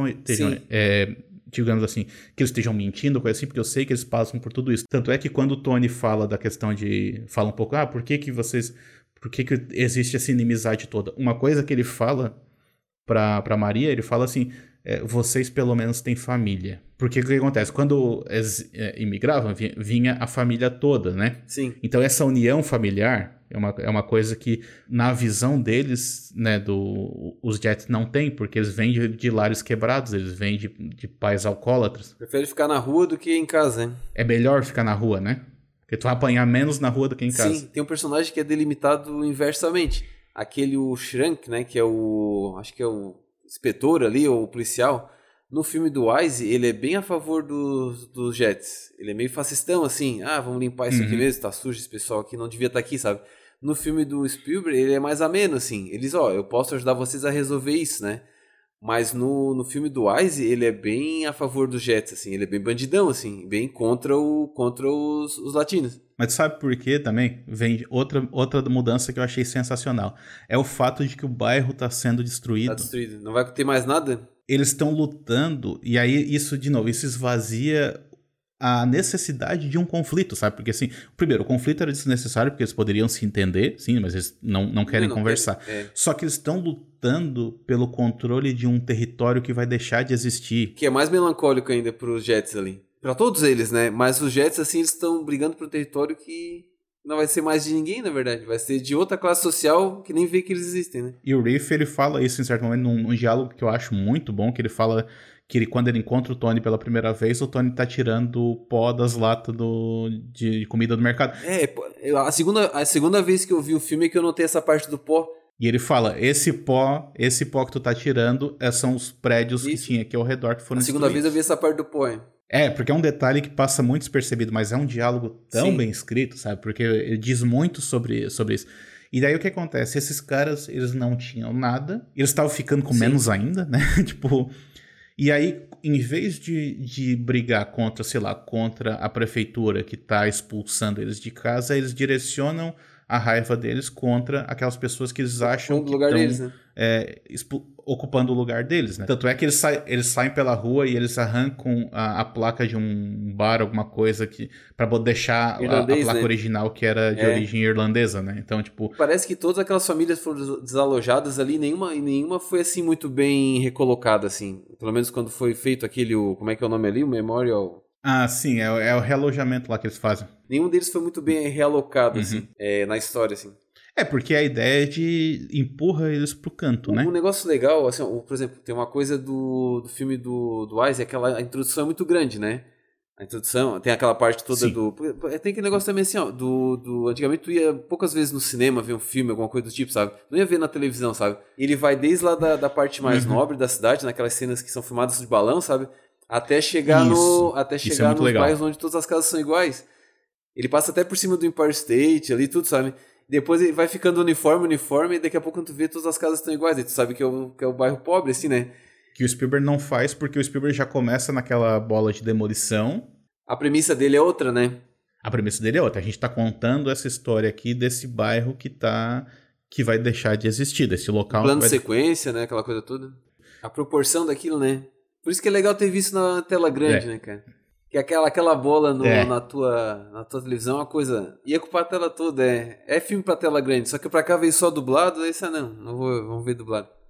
digamos assim, que eles estejam mentindo, coisa assim, porque eu sei que eles passam por tudo isso. Tanto é que quando o Tony fala da questão de... Fala um pouco, ah, por que que vocês... Por que que existe essa inimizade toda? Uma coisa que ele fala pra, pra Maria, ele fala assim, é, vocês pelo menos têm família. Porque o que acontece? Quando eles é, imigravam, vinha, vinha a família toda, né? Sim. Então essa união familiar... É uma, é uma coisa que, na visão deles, né, do, os Jets não tem, porque eles vêm de, de lares quebrados, eles vêm de, de pais alcoólatras. Prefere ficar na rua do que em casa, hein? É melhor ficar na rua, né? Porque tu vai apanhar menos na rua do que em casa. Sim, tem um personagem que é delimitado inversamente. Aquele, o Shrunk, né, que é o... Acho que é o inspetor ali, ou o policial. No filme do Wise, ele é bem a favor dos, dos Jets. Ele é meio fascistão, assim. Ah, vamos limpar isso uhum. aqui mesmo, tá sujo esse pessoal aqui, não devia estar aqui, sabe? No filme do Spielberg, ele é mais ameno, assim. Eles, ó, eu posso ajudar vocês a resolver isso, né? Mas no, no filme do Wise, ele é bem a favor dos Jets, assim. Ele é bem bandidão, assim. Bem contra, o, contra os, os latinos. Mas sabe por quê também? Vem outra, outra mudança que eu achei sensacional. É o fato de que o bairro tá sendo destruído. Tá destruído. Não vai ter mais nada? Eles estão lutando, e aí isso, de novo, isso esvazia a necessidade de um conflito, sabe? Porque, assim, primeiro, o conflito era desnecessário, porque eles poderiam se entender, sim, mas eles não, não querem não, não conversar. Quero, é. Só que eles estão lutando pelo controle de um território que vai deixar de existir. Que é mais melancólico ainda pros Jets ali. Pra todos eles, né? Mas os Jets, assim, eles estão brigando por um território que não vai ser mais de ninguém, na verdade. Vai ser de outra classe social que nem vê que eles existem, né? E o Riff, ele fala isso em certo momento, num, num diálogo que eu acho muito bom, que ele fala que ele, quando ele encontra o Tony pela primeira vez, o Tony tá tirando o pó das latas do, de comida do mercado. É, a segunda, a segunda vez que eu vi o filme é que eu notei essa parte do pó. E ele fala, esse pó, esse pó que tu tá tirando são os prédios isso. que tinha aqui ao redor que foram A segunda destruídos. vez eu vi essa parte do pó, hein? É, porque é um detalhe que passa muito despercebido, mas é um diálogo tão Sim. bem escrito, sabe? Porque ele diz muito sobre, sobre isso. E daí o que acontece? Esses caras, eles não tinham nada, eles estavam ficando com Sim. menos ainda, né? Tipo... E aí, em vez de, de brigar contra, sei lá, contra a prefeitura que tá expulsando eles de casa, eles direcionam a raiva deles contra aquelas pessoas que eles acham que estão né? é, ocupando o lugar deles, né? Tanto é que eles, sa eles saem pela rua e eles arrancam a, a placa de um bar, alguma coisa que para deixar Irlandês, a, a placa né? original que era de é. origem irlandesa, né? Então, tipo... Parece que todas aquelas famílias foram desalojadas ali, nenhuma, e nenhuma foi assim muito bem recolocada, assim. Pelo menos quando foi feito aquele, o, como é que é o nome ali? O Memorial... Ah, sim, é, é o realojamento lá que eles fazem. Nenhum deles foi muito bem realocado, uhum. assim, é, na história, assim. É, porque a ideia é de empurra eles pro canto, um, né? Um negócio legal, assim, por exemplo, tem uma coisa do, do filme do, do Wise, é aquela a introdução é muito grande, né? A introdução, tem aquela parte toda Sim. do... Tem aquele negócio também assim, ó, do, do... Antigamente tu ia poucas vezes no cinema ver um filme, alguma coisa do tipo, sabe? Não ia ver na televisão, sabe? Ele vai desde lá da, da parte mais uhum. nobre da cidade, naquelas cenas que são filmadas de balão, sabe? Até chegar, no, até chegar é nos legal. bairros onde todas as casas são iguais. Ele passa até por cima do Empire State ali, tudo, sabe? Depois ele vai ficando uniforme, uniforme, e daqui a pouco quando tu vê, todas as casas estão iguais. Aí tu sabe que é o, que é o bairro pobre, assim, né? Que o Spielberg não faz, porque o Spielberg já começa naquela bola de demolição. A premissa dele é outra, né? A premissa dele é outra. A gente tá contando essa história aqui desse bairro que tá... que vai deixar de existir, desse local... Plano de vai... sequência, né? Aquela coisa toda. A proporção daquilo, né? Por isso que é legal ter visto na tela grande, é. né, cara? Que aquela, aquela bola no, é. na, tua, na tua televisão é uma coisa... Ia ocupar a tela toda, é, é filme pra tela grande. Só que pra cá veio só dublado, aí isso não, não vou, vamos ver dublado.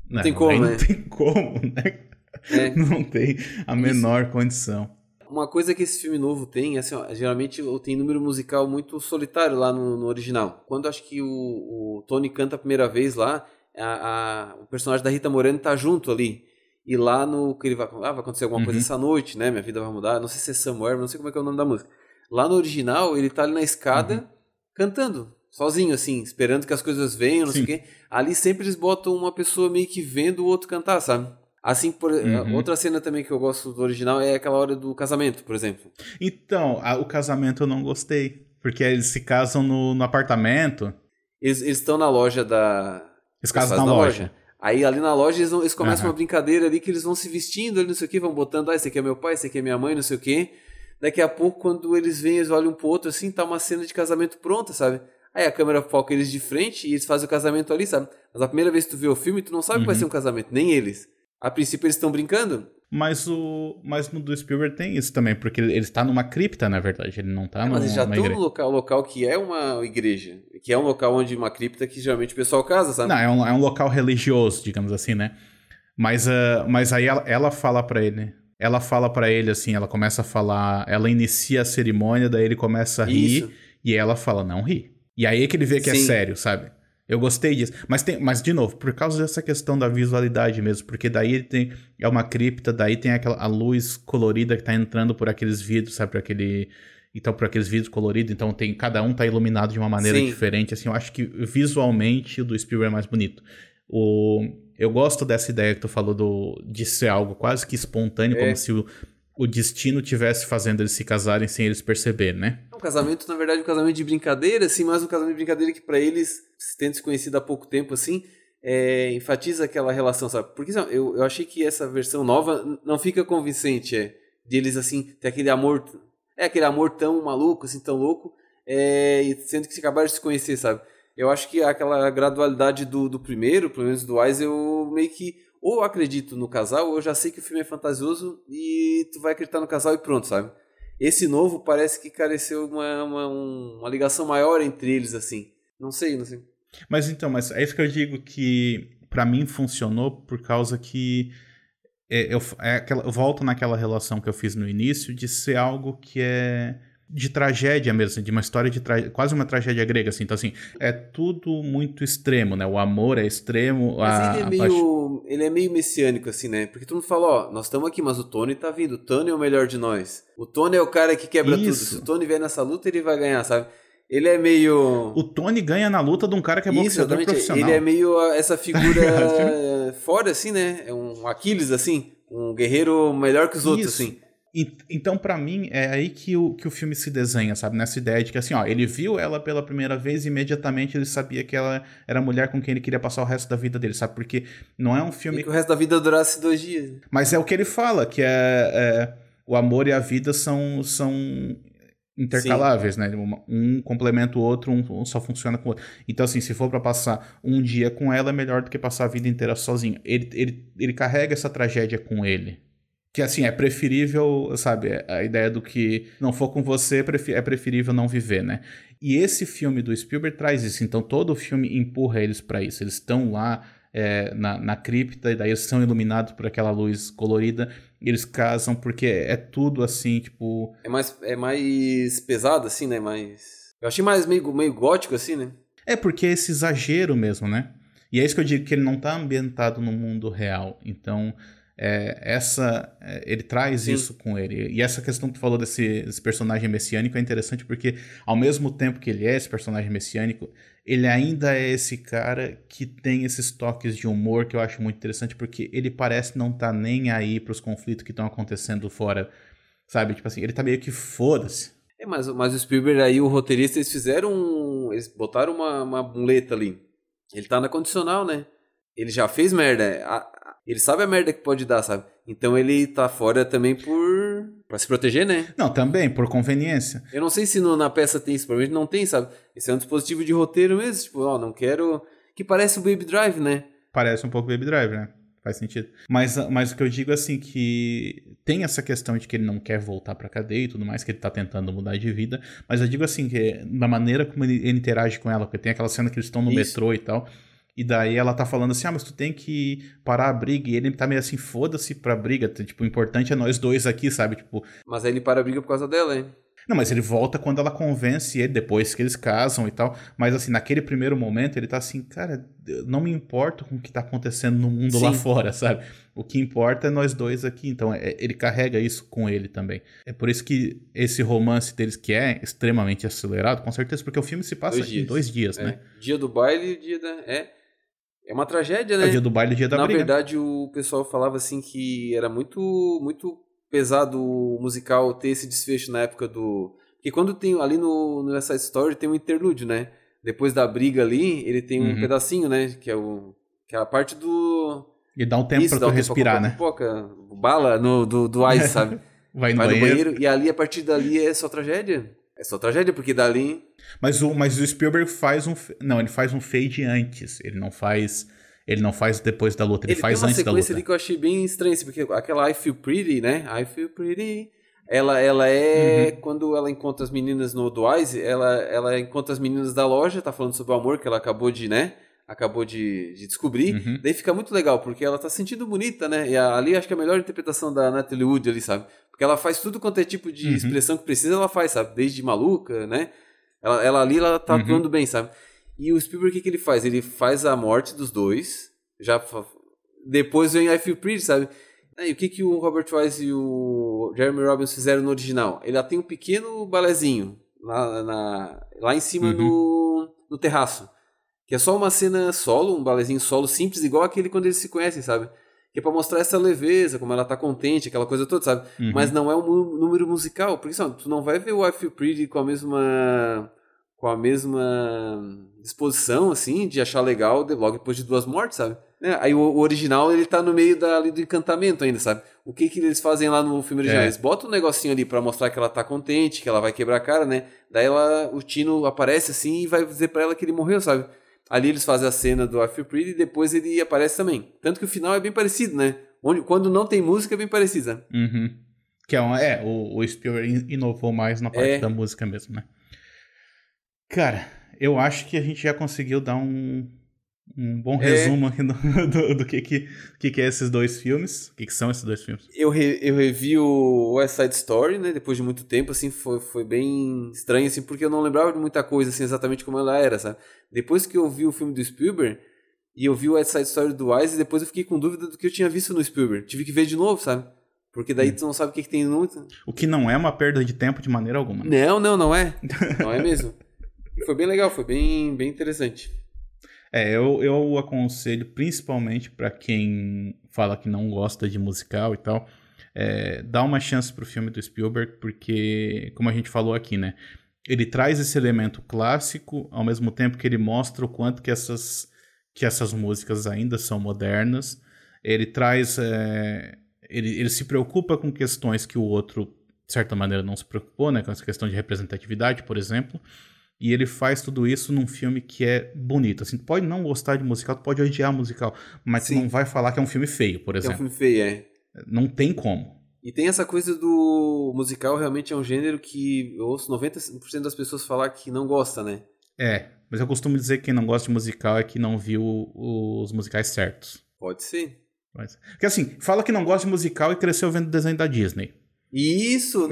Não tem como, não né? tem como, né? É. Não tem a menor Isso. condição. Uma coisa que esse filme novo tem, assim, ó, geralmente tem número musical muito solitário lá no, no original. Quando acho que o, o Tony canta a primeira vez lá, a, a, o personagem da Rita Moreno tá junto ali. E lá no que ele vai, ah, vai acontecer alguma uhum. coisa essa noite, né? Minha vida vai mudar. Não sei se é Somewhere, não sei como é que é o nome da música. Lá no original, ele tá ali na escada uhum. cantando, sozinho, assim, esperando que as coisas venham, não Sim. sei o quê. Ali sempre eles botam uma pessoa meio que vendo o outro cantar, sabe? Assim, por, uhum. outra cena também que eu gosto do original é aquela hora do casamento, por exemplo. Então, a, o casamento eu não gostei. Porque eles se casam no, no apartamento. Eles estão na loja da... Eles casam na, na loja. loja. Aí ali na loja eles, vão, eles começam uhum. uma brincadeira ali que eles vão se vestindo ali, não sei o que, vão botando, ah, esse aqui é meu pai, esse aqui é minha mãe, não sei o que. Daqui a pouco, quando eles vêm, eles olham um pro outro assim, tá uma cena de casamento pronta, sabe? Aí a câmera foca eles de frente e eles fazem o casamento ali, sabe? Mas a primeira vez que tu vê o filme, tu não sabe uhum. que vai ser um casamento, nem eles. A princípio eles estão brincando. Mas, o, mas no do Spielberg tem isso também, porque ele está numa cripta, na verdade, ele não está é, numa igreja. Mas eles já estão no local, local que é uma igreja, que é um local onde uma cripta que geralmente o pessoal casa, sabe? Não, é um, é um local religioso, digamos assim, né? Mas, uh, mas aí ela, ela fala pra ele, ela fala pra ele assim, ela começa a falar, ela inicia a cerimônia, daí ele começa a rir, isso. E ela fala, não ri. E aí é que ele vê que Sim. é sério, sabe? Eu gostei disso. Mas, tem, mas, de novo, por causa dessa questão da visualidade mesmo, porque daí ele tem, é uma cripta, daí tem aquela a luz colorida que tá entrando por aqueles vidros, sabe? Por aquele, então, por aqueles vidros coloridos, então tem, cada um tá iluminado de uma maneira Sim. diferente. Assim, eu acho que visualmente o do Spielberg é mais bonito. O, eu gosto dessa ideia que tu falou do, de ser algo quase que espontâneo, é. como se o, o destino tivesse fazendo eles se casarem sem eles perceberem, né? Um casamento, na verdade, um casamento de brincadeira, assim, mas um casamento de brincadeira que pra eles, se tendo se conhecido há pouco tempo, assim, é, enfatiza aquela relação, sabe? Porque assim, eu, eu achei que essa versão nova não fica convincente, é, deles, assim, ter aquele amor, é aquele amor tão maluco, assim, tão louco, é, sendo que se acabaram de se conhecer, sabe? Eu acho que aquela gradualidade do, do primeiro, pelo menos do Wise, eu meio que ou acredito no casal, ou eu já sei que o filme é fantasioso e tu vai acreditar no casal e pronto, sabe? Esse novo parece que careceu uma, uma, uma ligação maior entre eles, assim. Não sei, não sei. Mas então, mas é isso que eu digo que pra mim funcionou por causa que é, eu, é aquela, eu volto naquela relação que eu fiz no início de ser algo que é de tragédia mesmo, de uma história de tra... quase uma tragédia grega, assim. Então, assim, é tudo muito extremo, né? O amor é extremo. Mas a... ele, é meio... ele é meio messiânico, assim, né? Porque todo mundo fala, ó, nós estamos aqui, mas o Tony tá vindo. O Tony é o melhor de nós. O Tony é o cara que quebra Isso. tudo. Se o Tony vier nessa luta, ele vai ganhar, sabe? Ele é meio... O Tony ganha na luta de um cara que é boxeador profissional. Ele é meio essa figura fora, assim, né? É um Aquiles, assim. Um guerreiro melhor que os Isso. outros, assim. Então, pra mim, é aí que o, que o filme se desenha, sabe? Nessa ideia de que, assim, ó, ele viu ela pela primeira vez e imediatamente ele sabia que ela era a mulher com quem ele queria passar o resto da vida dele, sabe? Porque não é um filme... E que o resto da vida durasse dois dias. Mas é o que ele fala, que é, é o amor e a vida são, são intercaláveis, Sim. né? Um complementa o outro, um só funciona com o outro. Então, assim, se for pra passar um dia com ela, é melhor do que passar a vida inteira sozinho. Ele, ele, ele carrega essa tragédia com ele. Que, assim, é preferível, sabe, a ideia do que não for com você é preferível não viver, né? E esse filme do Spielberg traz isso. Então, todo o filme empurra eles pra isso. Eles estão lá é, na, na cripta, e daí eles são iluminados por aquela luz colorida. E eles casam, porque é tudo assim, tipo... É mais, é mais pesado, assim, né? Mais... Eu achei mais meio, meio gótico, assim, né? É, porque é esse exagero mesmo, né? E é isso que eu digo, que ele não tá ambientado no mundo real. Então... É, essa, é, ele traz Sim. isso com ele. E essa questão que tu falou desse, desse personagem messiânico é interessante porque, ao mesmo tempo que ele é esse personagem messiânico, ele ainda é esse cara que tem esses toques de humor que eu acho muito interessante, porque ele parece não estar tá nem aí pros conflitos que estão acontecendo fora, sabe? Tipo assim, ele tá meio que foda-se. É, mas, mas o Spielberg aí, o roteirista, eles fizeram um, eles botaram uma, uma muleta ali. Ele tá na condicional, né? Ele já fez merda. A, Ele sabe a merda que pode dar, sabe? Então ele tá fora também por... pra se proteger, né? Não, também, por conveniência. Eu não sei se no, na peça tem isso, provavelmente não tem, sabe? Esse é um dispositivo de roteiro mesmo, tipo, ó, não quero... Que parece o Baby Drive, né? Parece um pouco Baby Drive, né? Faz sentido. Mas, mas o que eu digo, assim, que tem essa questão de que ele não quer voltar pra cadeia e tudo mais, que ele tá tentando mudar de vida, mas eu digo assim, que da maneira como ele, ele interage com ela, porque tem aquela cena que eles estão no isso. metrô e tal... E daí ela tá falando assim, ah, mas tu tem que parar a briga. E ele tá meio assim, foda-se pra briga. Tipo, o importante é nós dois aqui, sabe? Tipo... Mas aí ele para a briga por causa dela, hein? Não, mas ele volta quando ela convence ele, depois que eles casam e tal. Mas assim, naquele primeiro momento, ele tá assim, cara, eu não me importo com o que tá acontecendo no mundo Sim. lá fora, sabe? O que importa é nós dois aqui. Então, é, ele carrega isso com ele também. É por isso que esse romance deles, que é extremamente acelerado, com certeza, porque o filme se passa dois em dois dias, é. né? Dia do baile e dia da... É, é uma tragédia, né? É o dia do baile e dia da Na briga. Na verdade, o pessoal falava assim que era muito, muito pesado o musical ter esse desfecho na época do... Porque quando tem ali no, no West Side Story tem um interlúdio, né? Depois da briga ali, ele tem um uhum. pedacinho, né? Que é, o, que é a parte do... E dá um tempo Isso, pra tu respirar, né? Pipoca, bala no, do, do ice, sabe? Vai, no, Vai banheiro. no banheiro. E ali, a partir dali, é só tragédia. É só tragédia, porque dali... Mas o, mas o Spielberg faz um... Não, ele faz um fade antes. Ele não faz... Ele não faz depois da luta, ele, ele faz antes da luta. Tem uma sequência ali que eu achei bem estranha, porque aquela I Feel Pretty, né? I Feel Pretty... Ela, ela é, uhum. quando ela encontra as meninas no do Wise, ela, ela encontra as meninas da loja, tá falando sobre o amor que ela acabou de, né, acabou de, de descobrir, uhum. daí fica muito legal, porque ela tá se sentindo bonita, né, e a, ali acho que a melhor interpretação da Natalie Wood ali, sabe, porque ela faz tudo quanto é tipo de uhum. expressão que precisa, ela faz, sabe, desde maluca, né, ela, ela ali, ela tá uhum. atuando bem, sabe, e o Spielberg, o que que ele faz? Ele faz a morte dos dois, já, depois vem I Feel Pretty, sabe. E o que, que o Robert Wise e o Jeremy Robbins fizeram no original? Ele tem um pequeno balezinho lá, na, lá em cima uhum. no, no terraço. Que é só uma cena solo, um balezinho solo simples, igual aquele quando eles se conhecem, sabe? Que é pra mostrar essa leveza, como ela tá contente, aquela coisa toda, sabe? Uhum. Mas não é um número musical, porque sabe, tu não vai ver o I Feel Pretty com a mesma... com a mesma disposição, assim, de achar legal de, logo depois de duas mortes, sabe? É, aí o, o original, ele tá no meio da, ali do encantamento ainda, sabe? O que que eles fazem lá no filme original? É. Eles botam um negocinho ali pra mostrar que ela tá contente, que ela vai quebrar a cara, né? Daí ela, o Tino aparece assim e vai dizer pra ela que ele morreu, sabe? Ali eles fazem a cena do I Feel Pretty e depois ele aparece também. Tanto que o final é bem parecido, né? Onde, quando não tem música é bem parecido, sabe? Uhum. Que é, uma, é o, o Spielberg inovou mais na parte é. da música mesmo, né? Cara, eu acho que a gente já conseguiu dar um, um bom resumo é. aqui do, do, do que, que, que, que é esses dois filmes. O que, que são esses dois filmes? Eu, re, eu revi o West Side Story, né? Depois de muito tempo, assim, foi, foi bem estranho, assim, porque eu não lembrava de muita coisa, assim, exatamente como ela era, sabe? Depois que eu vi o filme do Spielberg, e eu vi o West Side Story do Wise, e depois eu fiquei com dúvida do que eu tinha visto no Spielberg. Tive que ver de novo, sabe? Porque daí hum. tu não sabe o que, que tem no... O que não é uma perda de tempo de maneira alguma. Né? Não, não, não é. Não é mesmo. Foi bem legal, foi bem, bem interessante. É, eu, eu aconselho principalmente pra quem fala que não gosta de musical e tal, é, dá uma chance pro filme do Spielberg, porque, como a gente falou aqui, né, ele traz esse elemento clássico, ao mesmo tempo que ele mostra o quanto que essas, que essas músicas ainda são modernas. Ele traz... É, ele, ele se preocupa com questões que o outro, de certa maneira, não se preocupou, né, com essa questão de representatividade, por exemplo. E ele faz tudo isso num filme que é bonito. Assim, tu pode não gostar de musical, tu pode odiar musical, mas Sim. tu não vai falar que é um filme feio, por exemplo. É um filme feio, é. Não tem como. E tem essa coisa do musical, realmente é um gênero que eu ouço noventa por cento das pessoas falar que não gosta, né? É, mas eu costumo dizer que quem não gosta de musical é que não viu os musicais certos. Pode ser. Mas, porque assim, fala que não gosta de musical e cresceu vendo desenho da Disney. Isso!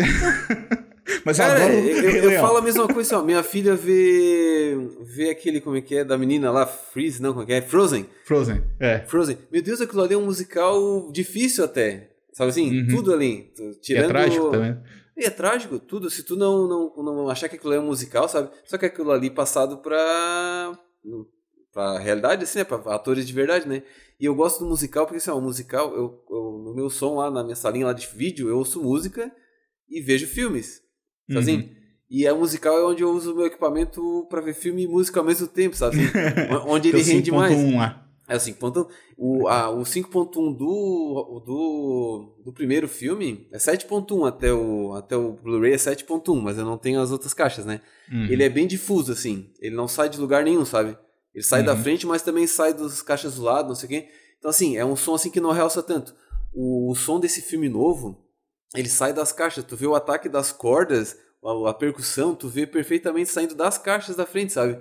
Mas cara, agora, eu, eu falo a mesma coisa, ó, minha filha vê, vê aquele, como é que é, da menina lá, Freeze, não, como é que é? Frozen. Frozen, é. Frozen. Meu Deus, aquilo ali é um musical difícil até, sabe assim? Uhum. Tudo ali. Tirando... E é trágico também. E é trágico, tudo. Se tu não, não, não achar que aquilo é um musical, sabe? Só que aquilo ali passado pra... pra realidade, assim, né? Pra atores de verdade, né? E eu gosto do musical porque, assim, ó, o musical, eu, eu, no meu som lá, na minha salinha lá de vídeo, eu ouço música e vejo filmes. Sabe assim? Uhum. E a musical é onde eu uso o meu equipamento pra ver filme e música ao mesmo tempo, sabe assim? Onde ele rende mais. cinco ponto um lá. É o cinco ponto um. O, a, o cinco ponto um do, do, do primeiro filme é sete ponto um, até o, até o Blu-ray é sete ponto um, mas eu não tenho as outras caixas, né? Uhum. Ele é bem difuso, assim. Ele não sai de lugar nenhum, sabe? Ele sai uhum. da frente, mas também sai das caixas do lado, não sei o quê. Então, assim, é um som assim que não realça tanto. O, o som desse filme novo, ele sai das caixas. Tu vê o ataque das cordas, a, a percussão, tu vê perfeitamente saindo das caixas da frente, sabe?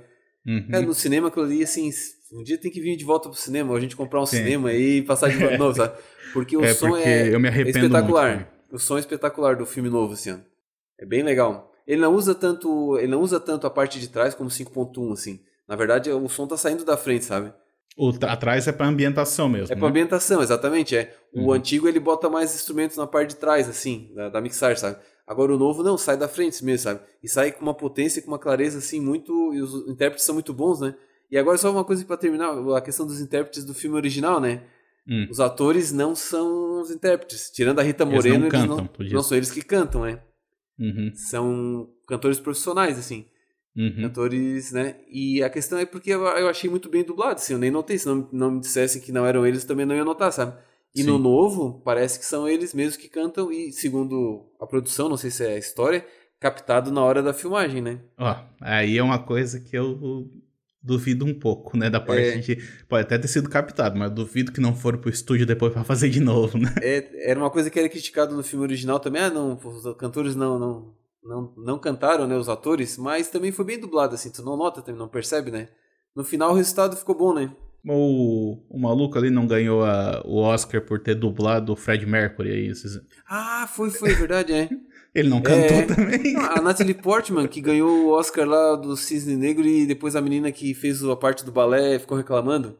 Uhum. Cara, no cinema aquilo ali, assim, um dia tem que vir de volta pro cinema, ou a gente comprar um Sim. cinema e passar de novo, sabe? Porque o é som porque é, eu me é espetacular. Muito, o som é espetacular do filme novo, assim, ó. É bem legal. Ele não usa tanto, ele não usa tanto a parte de trás como cinco ponto um, assim. Na verdade, o som tá saindo da frente, sabe? O atrás é pra ambientação mesmo, É né? pra ambientação, exatamente, é. O uhum. antigo, ele bota mais instrumentos na parte de trás, assim, da, da mixagem, sabe? Agora o novo, não, sai da frente mesmo, sabe? E sai com uma potência e com uma clareza, assim, muito... E os intérpretes são muito bons, né? E agora só uma coisa pra terminar, a questão dos intérpretes do filme original, né? Hum. Os atores não são os intérpretes. Tirando a Rita Moreno, eles não, eles cantam, não, não são eles que cantam, né? Uhum. São cantores profissionais, assim. Uhum. Cantores, né? E a questão é porque eu, eu achei muito bem dublado, assim. Eu nem notei. Se não, não me dissessem que não eram eles, também não ia notar, sabe? E Sim. no novo, parece que são eles mesmos que cantam. E segundo a produção, não sei se é a história, captado na hora da filmagem, né? Ó, aí é uma coisa que eu duvido um pouco, né? Da parte é. de... Pode até ter sido captado, mas eu duvido que não foram pro estúdio depois pra fazer de novo, né? É, era uma coisa que era criticado no filme original também. Ah, não, os cantores não... não... Não, não cantaram, né, os atores, mas também foi bem dublado, assim, tu não nota, não percebe, né? No final o resultado ficou bom, né? O, o maluco ali não ganhou a, o Oscar por ter dublado o Fred Mercury aí. Esses... Ah, foi, foi, verdade, é. Ele não cantou é, também? A Natalie Portman, que ganhou o Oscar lá do Cisne Negro e depois a menina que fez a parte do balé ficou reclamando.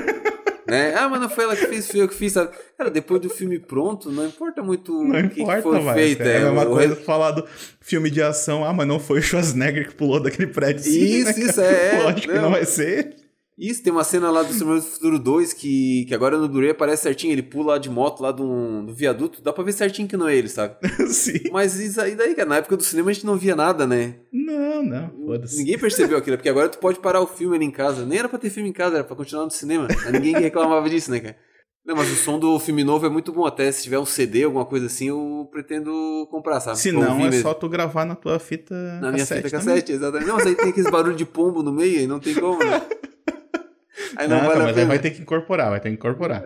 Né? Ah, mas não foi ela que fez, foi eu que fiz, sabe? Cara, depois do filme pronto, não importa muito não o que, importa, que foi vai, feito. É, é a mesma o... coisa falar do filme de ação, ah, mas não foi o Schwarzenegger que pulou daquele prédio. Isso, assim, né, isso, é. Lógico não. que não vai ser. Isso, tem uma cena lá do Exterminador do Futuro dois que, que agora no Blu-ray aparece certinho, ele pula lá de moto lá do, do viaduto, dá pra ver certinho que não é ele, sabe? Sim. Mas isso aí daí, cara, na época do cinema a gente não via nada, né? Não, não, foda-se. Ninguém percebeu aquilo, porque agora tu pode parar o filme ali em casa, nem era pra ter filme em casa, era pra continuar no cinema, mas ninguém reclamava disso, né, cara? Não, mas o som do filme novo é muito bom, até se tiver um C D, alguma coisa assim, eu pretendo comprar, sabe? Se não, é mesmo. Só tu gravar na tua fita na cassete. Na minha fita cassete, exatamente. Não, mas aí tem aqueles barulhos de pombo no meio e não tem como, né? Aí não, não vale mas aí vai ter que incorporar, vai ter que incorporar.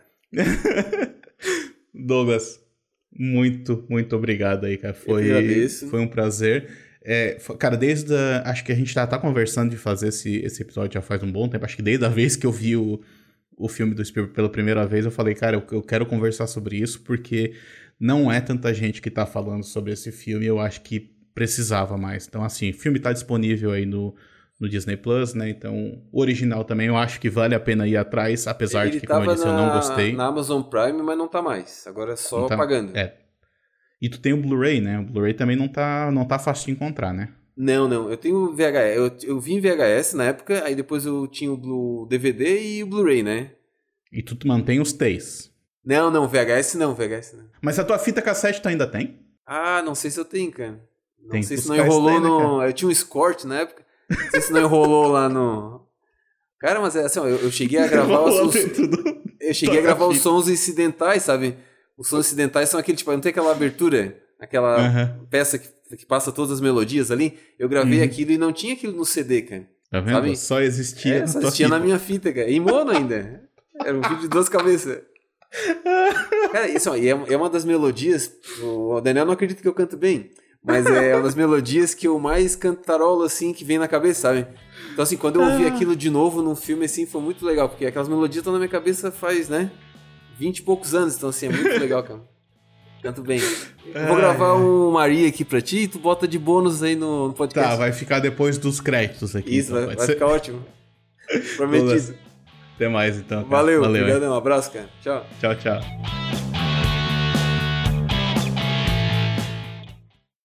Douglas, muito, muito obrigado aí, cara. Foi, foi um prazer. É, cara, desde a, acho que a gente já tá conversando de fazer esse, esse episódio já faz um bom tempo. Acho que desde a vez que eu vi o, o filme do Spielberg pela primeira vez, eu falei, cara, eu, eu quero conversar sobre isso, porque não é tanta gente que tá falando sobre esse filme, eu acho que precisava mais. Então, assim, o filme tá disponível aí no, no Disney Plus, né? Então, o original também eu acho que vale a pena ir atrás, apesar Ele de que, como eu disse, na, eu não gostei. na Amazon Prime, mas não tá mais. Agora é só tá, pagando. É. E tu tem o Blu-ray, né? O Blu-ray também não tá, não tá fácil de encontrar, né? Não, não. Eu tenho V H S. Eu, eu vi em V H S na época, aí depois eu tinha o Blu, D V D e o Blu-ray, né? E tu mantém os três? Não, não. V H S não, V H S não. Mas a tua fita cassete tu ainda tem? Ah, não sei se eu tenho, cara. Não tem sei se não enrolou tem, no... Né, eu tinha um Escort na época. Não sei se não enrolou lá no... Cara, mas é assim, ó, eu, eu cheguei a gravar os... Do... Eu cheguei a gravar os sons incidentais, sabe? Os sons incidentais são aquele, tipo, não tem aquela abertura, aquela uh-huh. peça que, que passa todas as melodias ali. Eu gravei uh-huh. aquilo e não tinha aquilo no C D, cara. Tá vendo? Sabe? Só existia é, na só tua existia fita. na minha fita, cara. Em mono ainda. Era um vídeo de duas cabeças. Cara, isso ó, e é, é uma das melodias... O Daniel não acredita que eu canto bem, mas é uma das melodias que eu mais cantarolo, assim, que vem na cabeça, sabe? Então, assim, quando eu ouvi aquilo de novo num filme, assim, foi muito legal, porque aquelas melodias estão na minha cabeça faz, né, vinte e poucos anos, então, assim, é muito legal, cara. Canto bem. Eu vou gravar um Maria aqui pra ti e tu bota de bônus aí no, no podcast. Tá, vai ficar depois dos créditos aqui. Isso, então, vai, vai ficar ótimo. Prometido. Até mais, então. Cara. Valeu, Valeu, obrigado, um abraço, cara. Tchau. Tchau, tchau.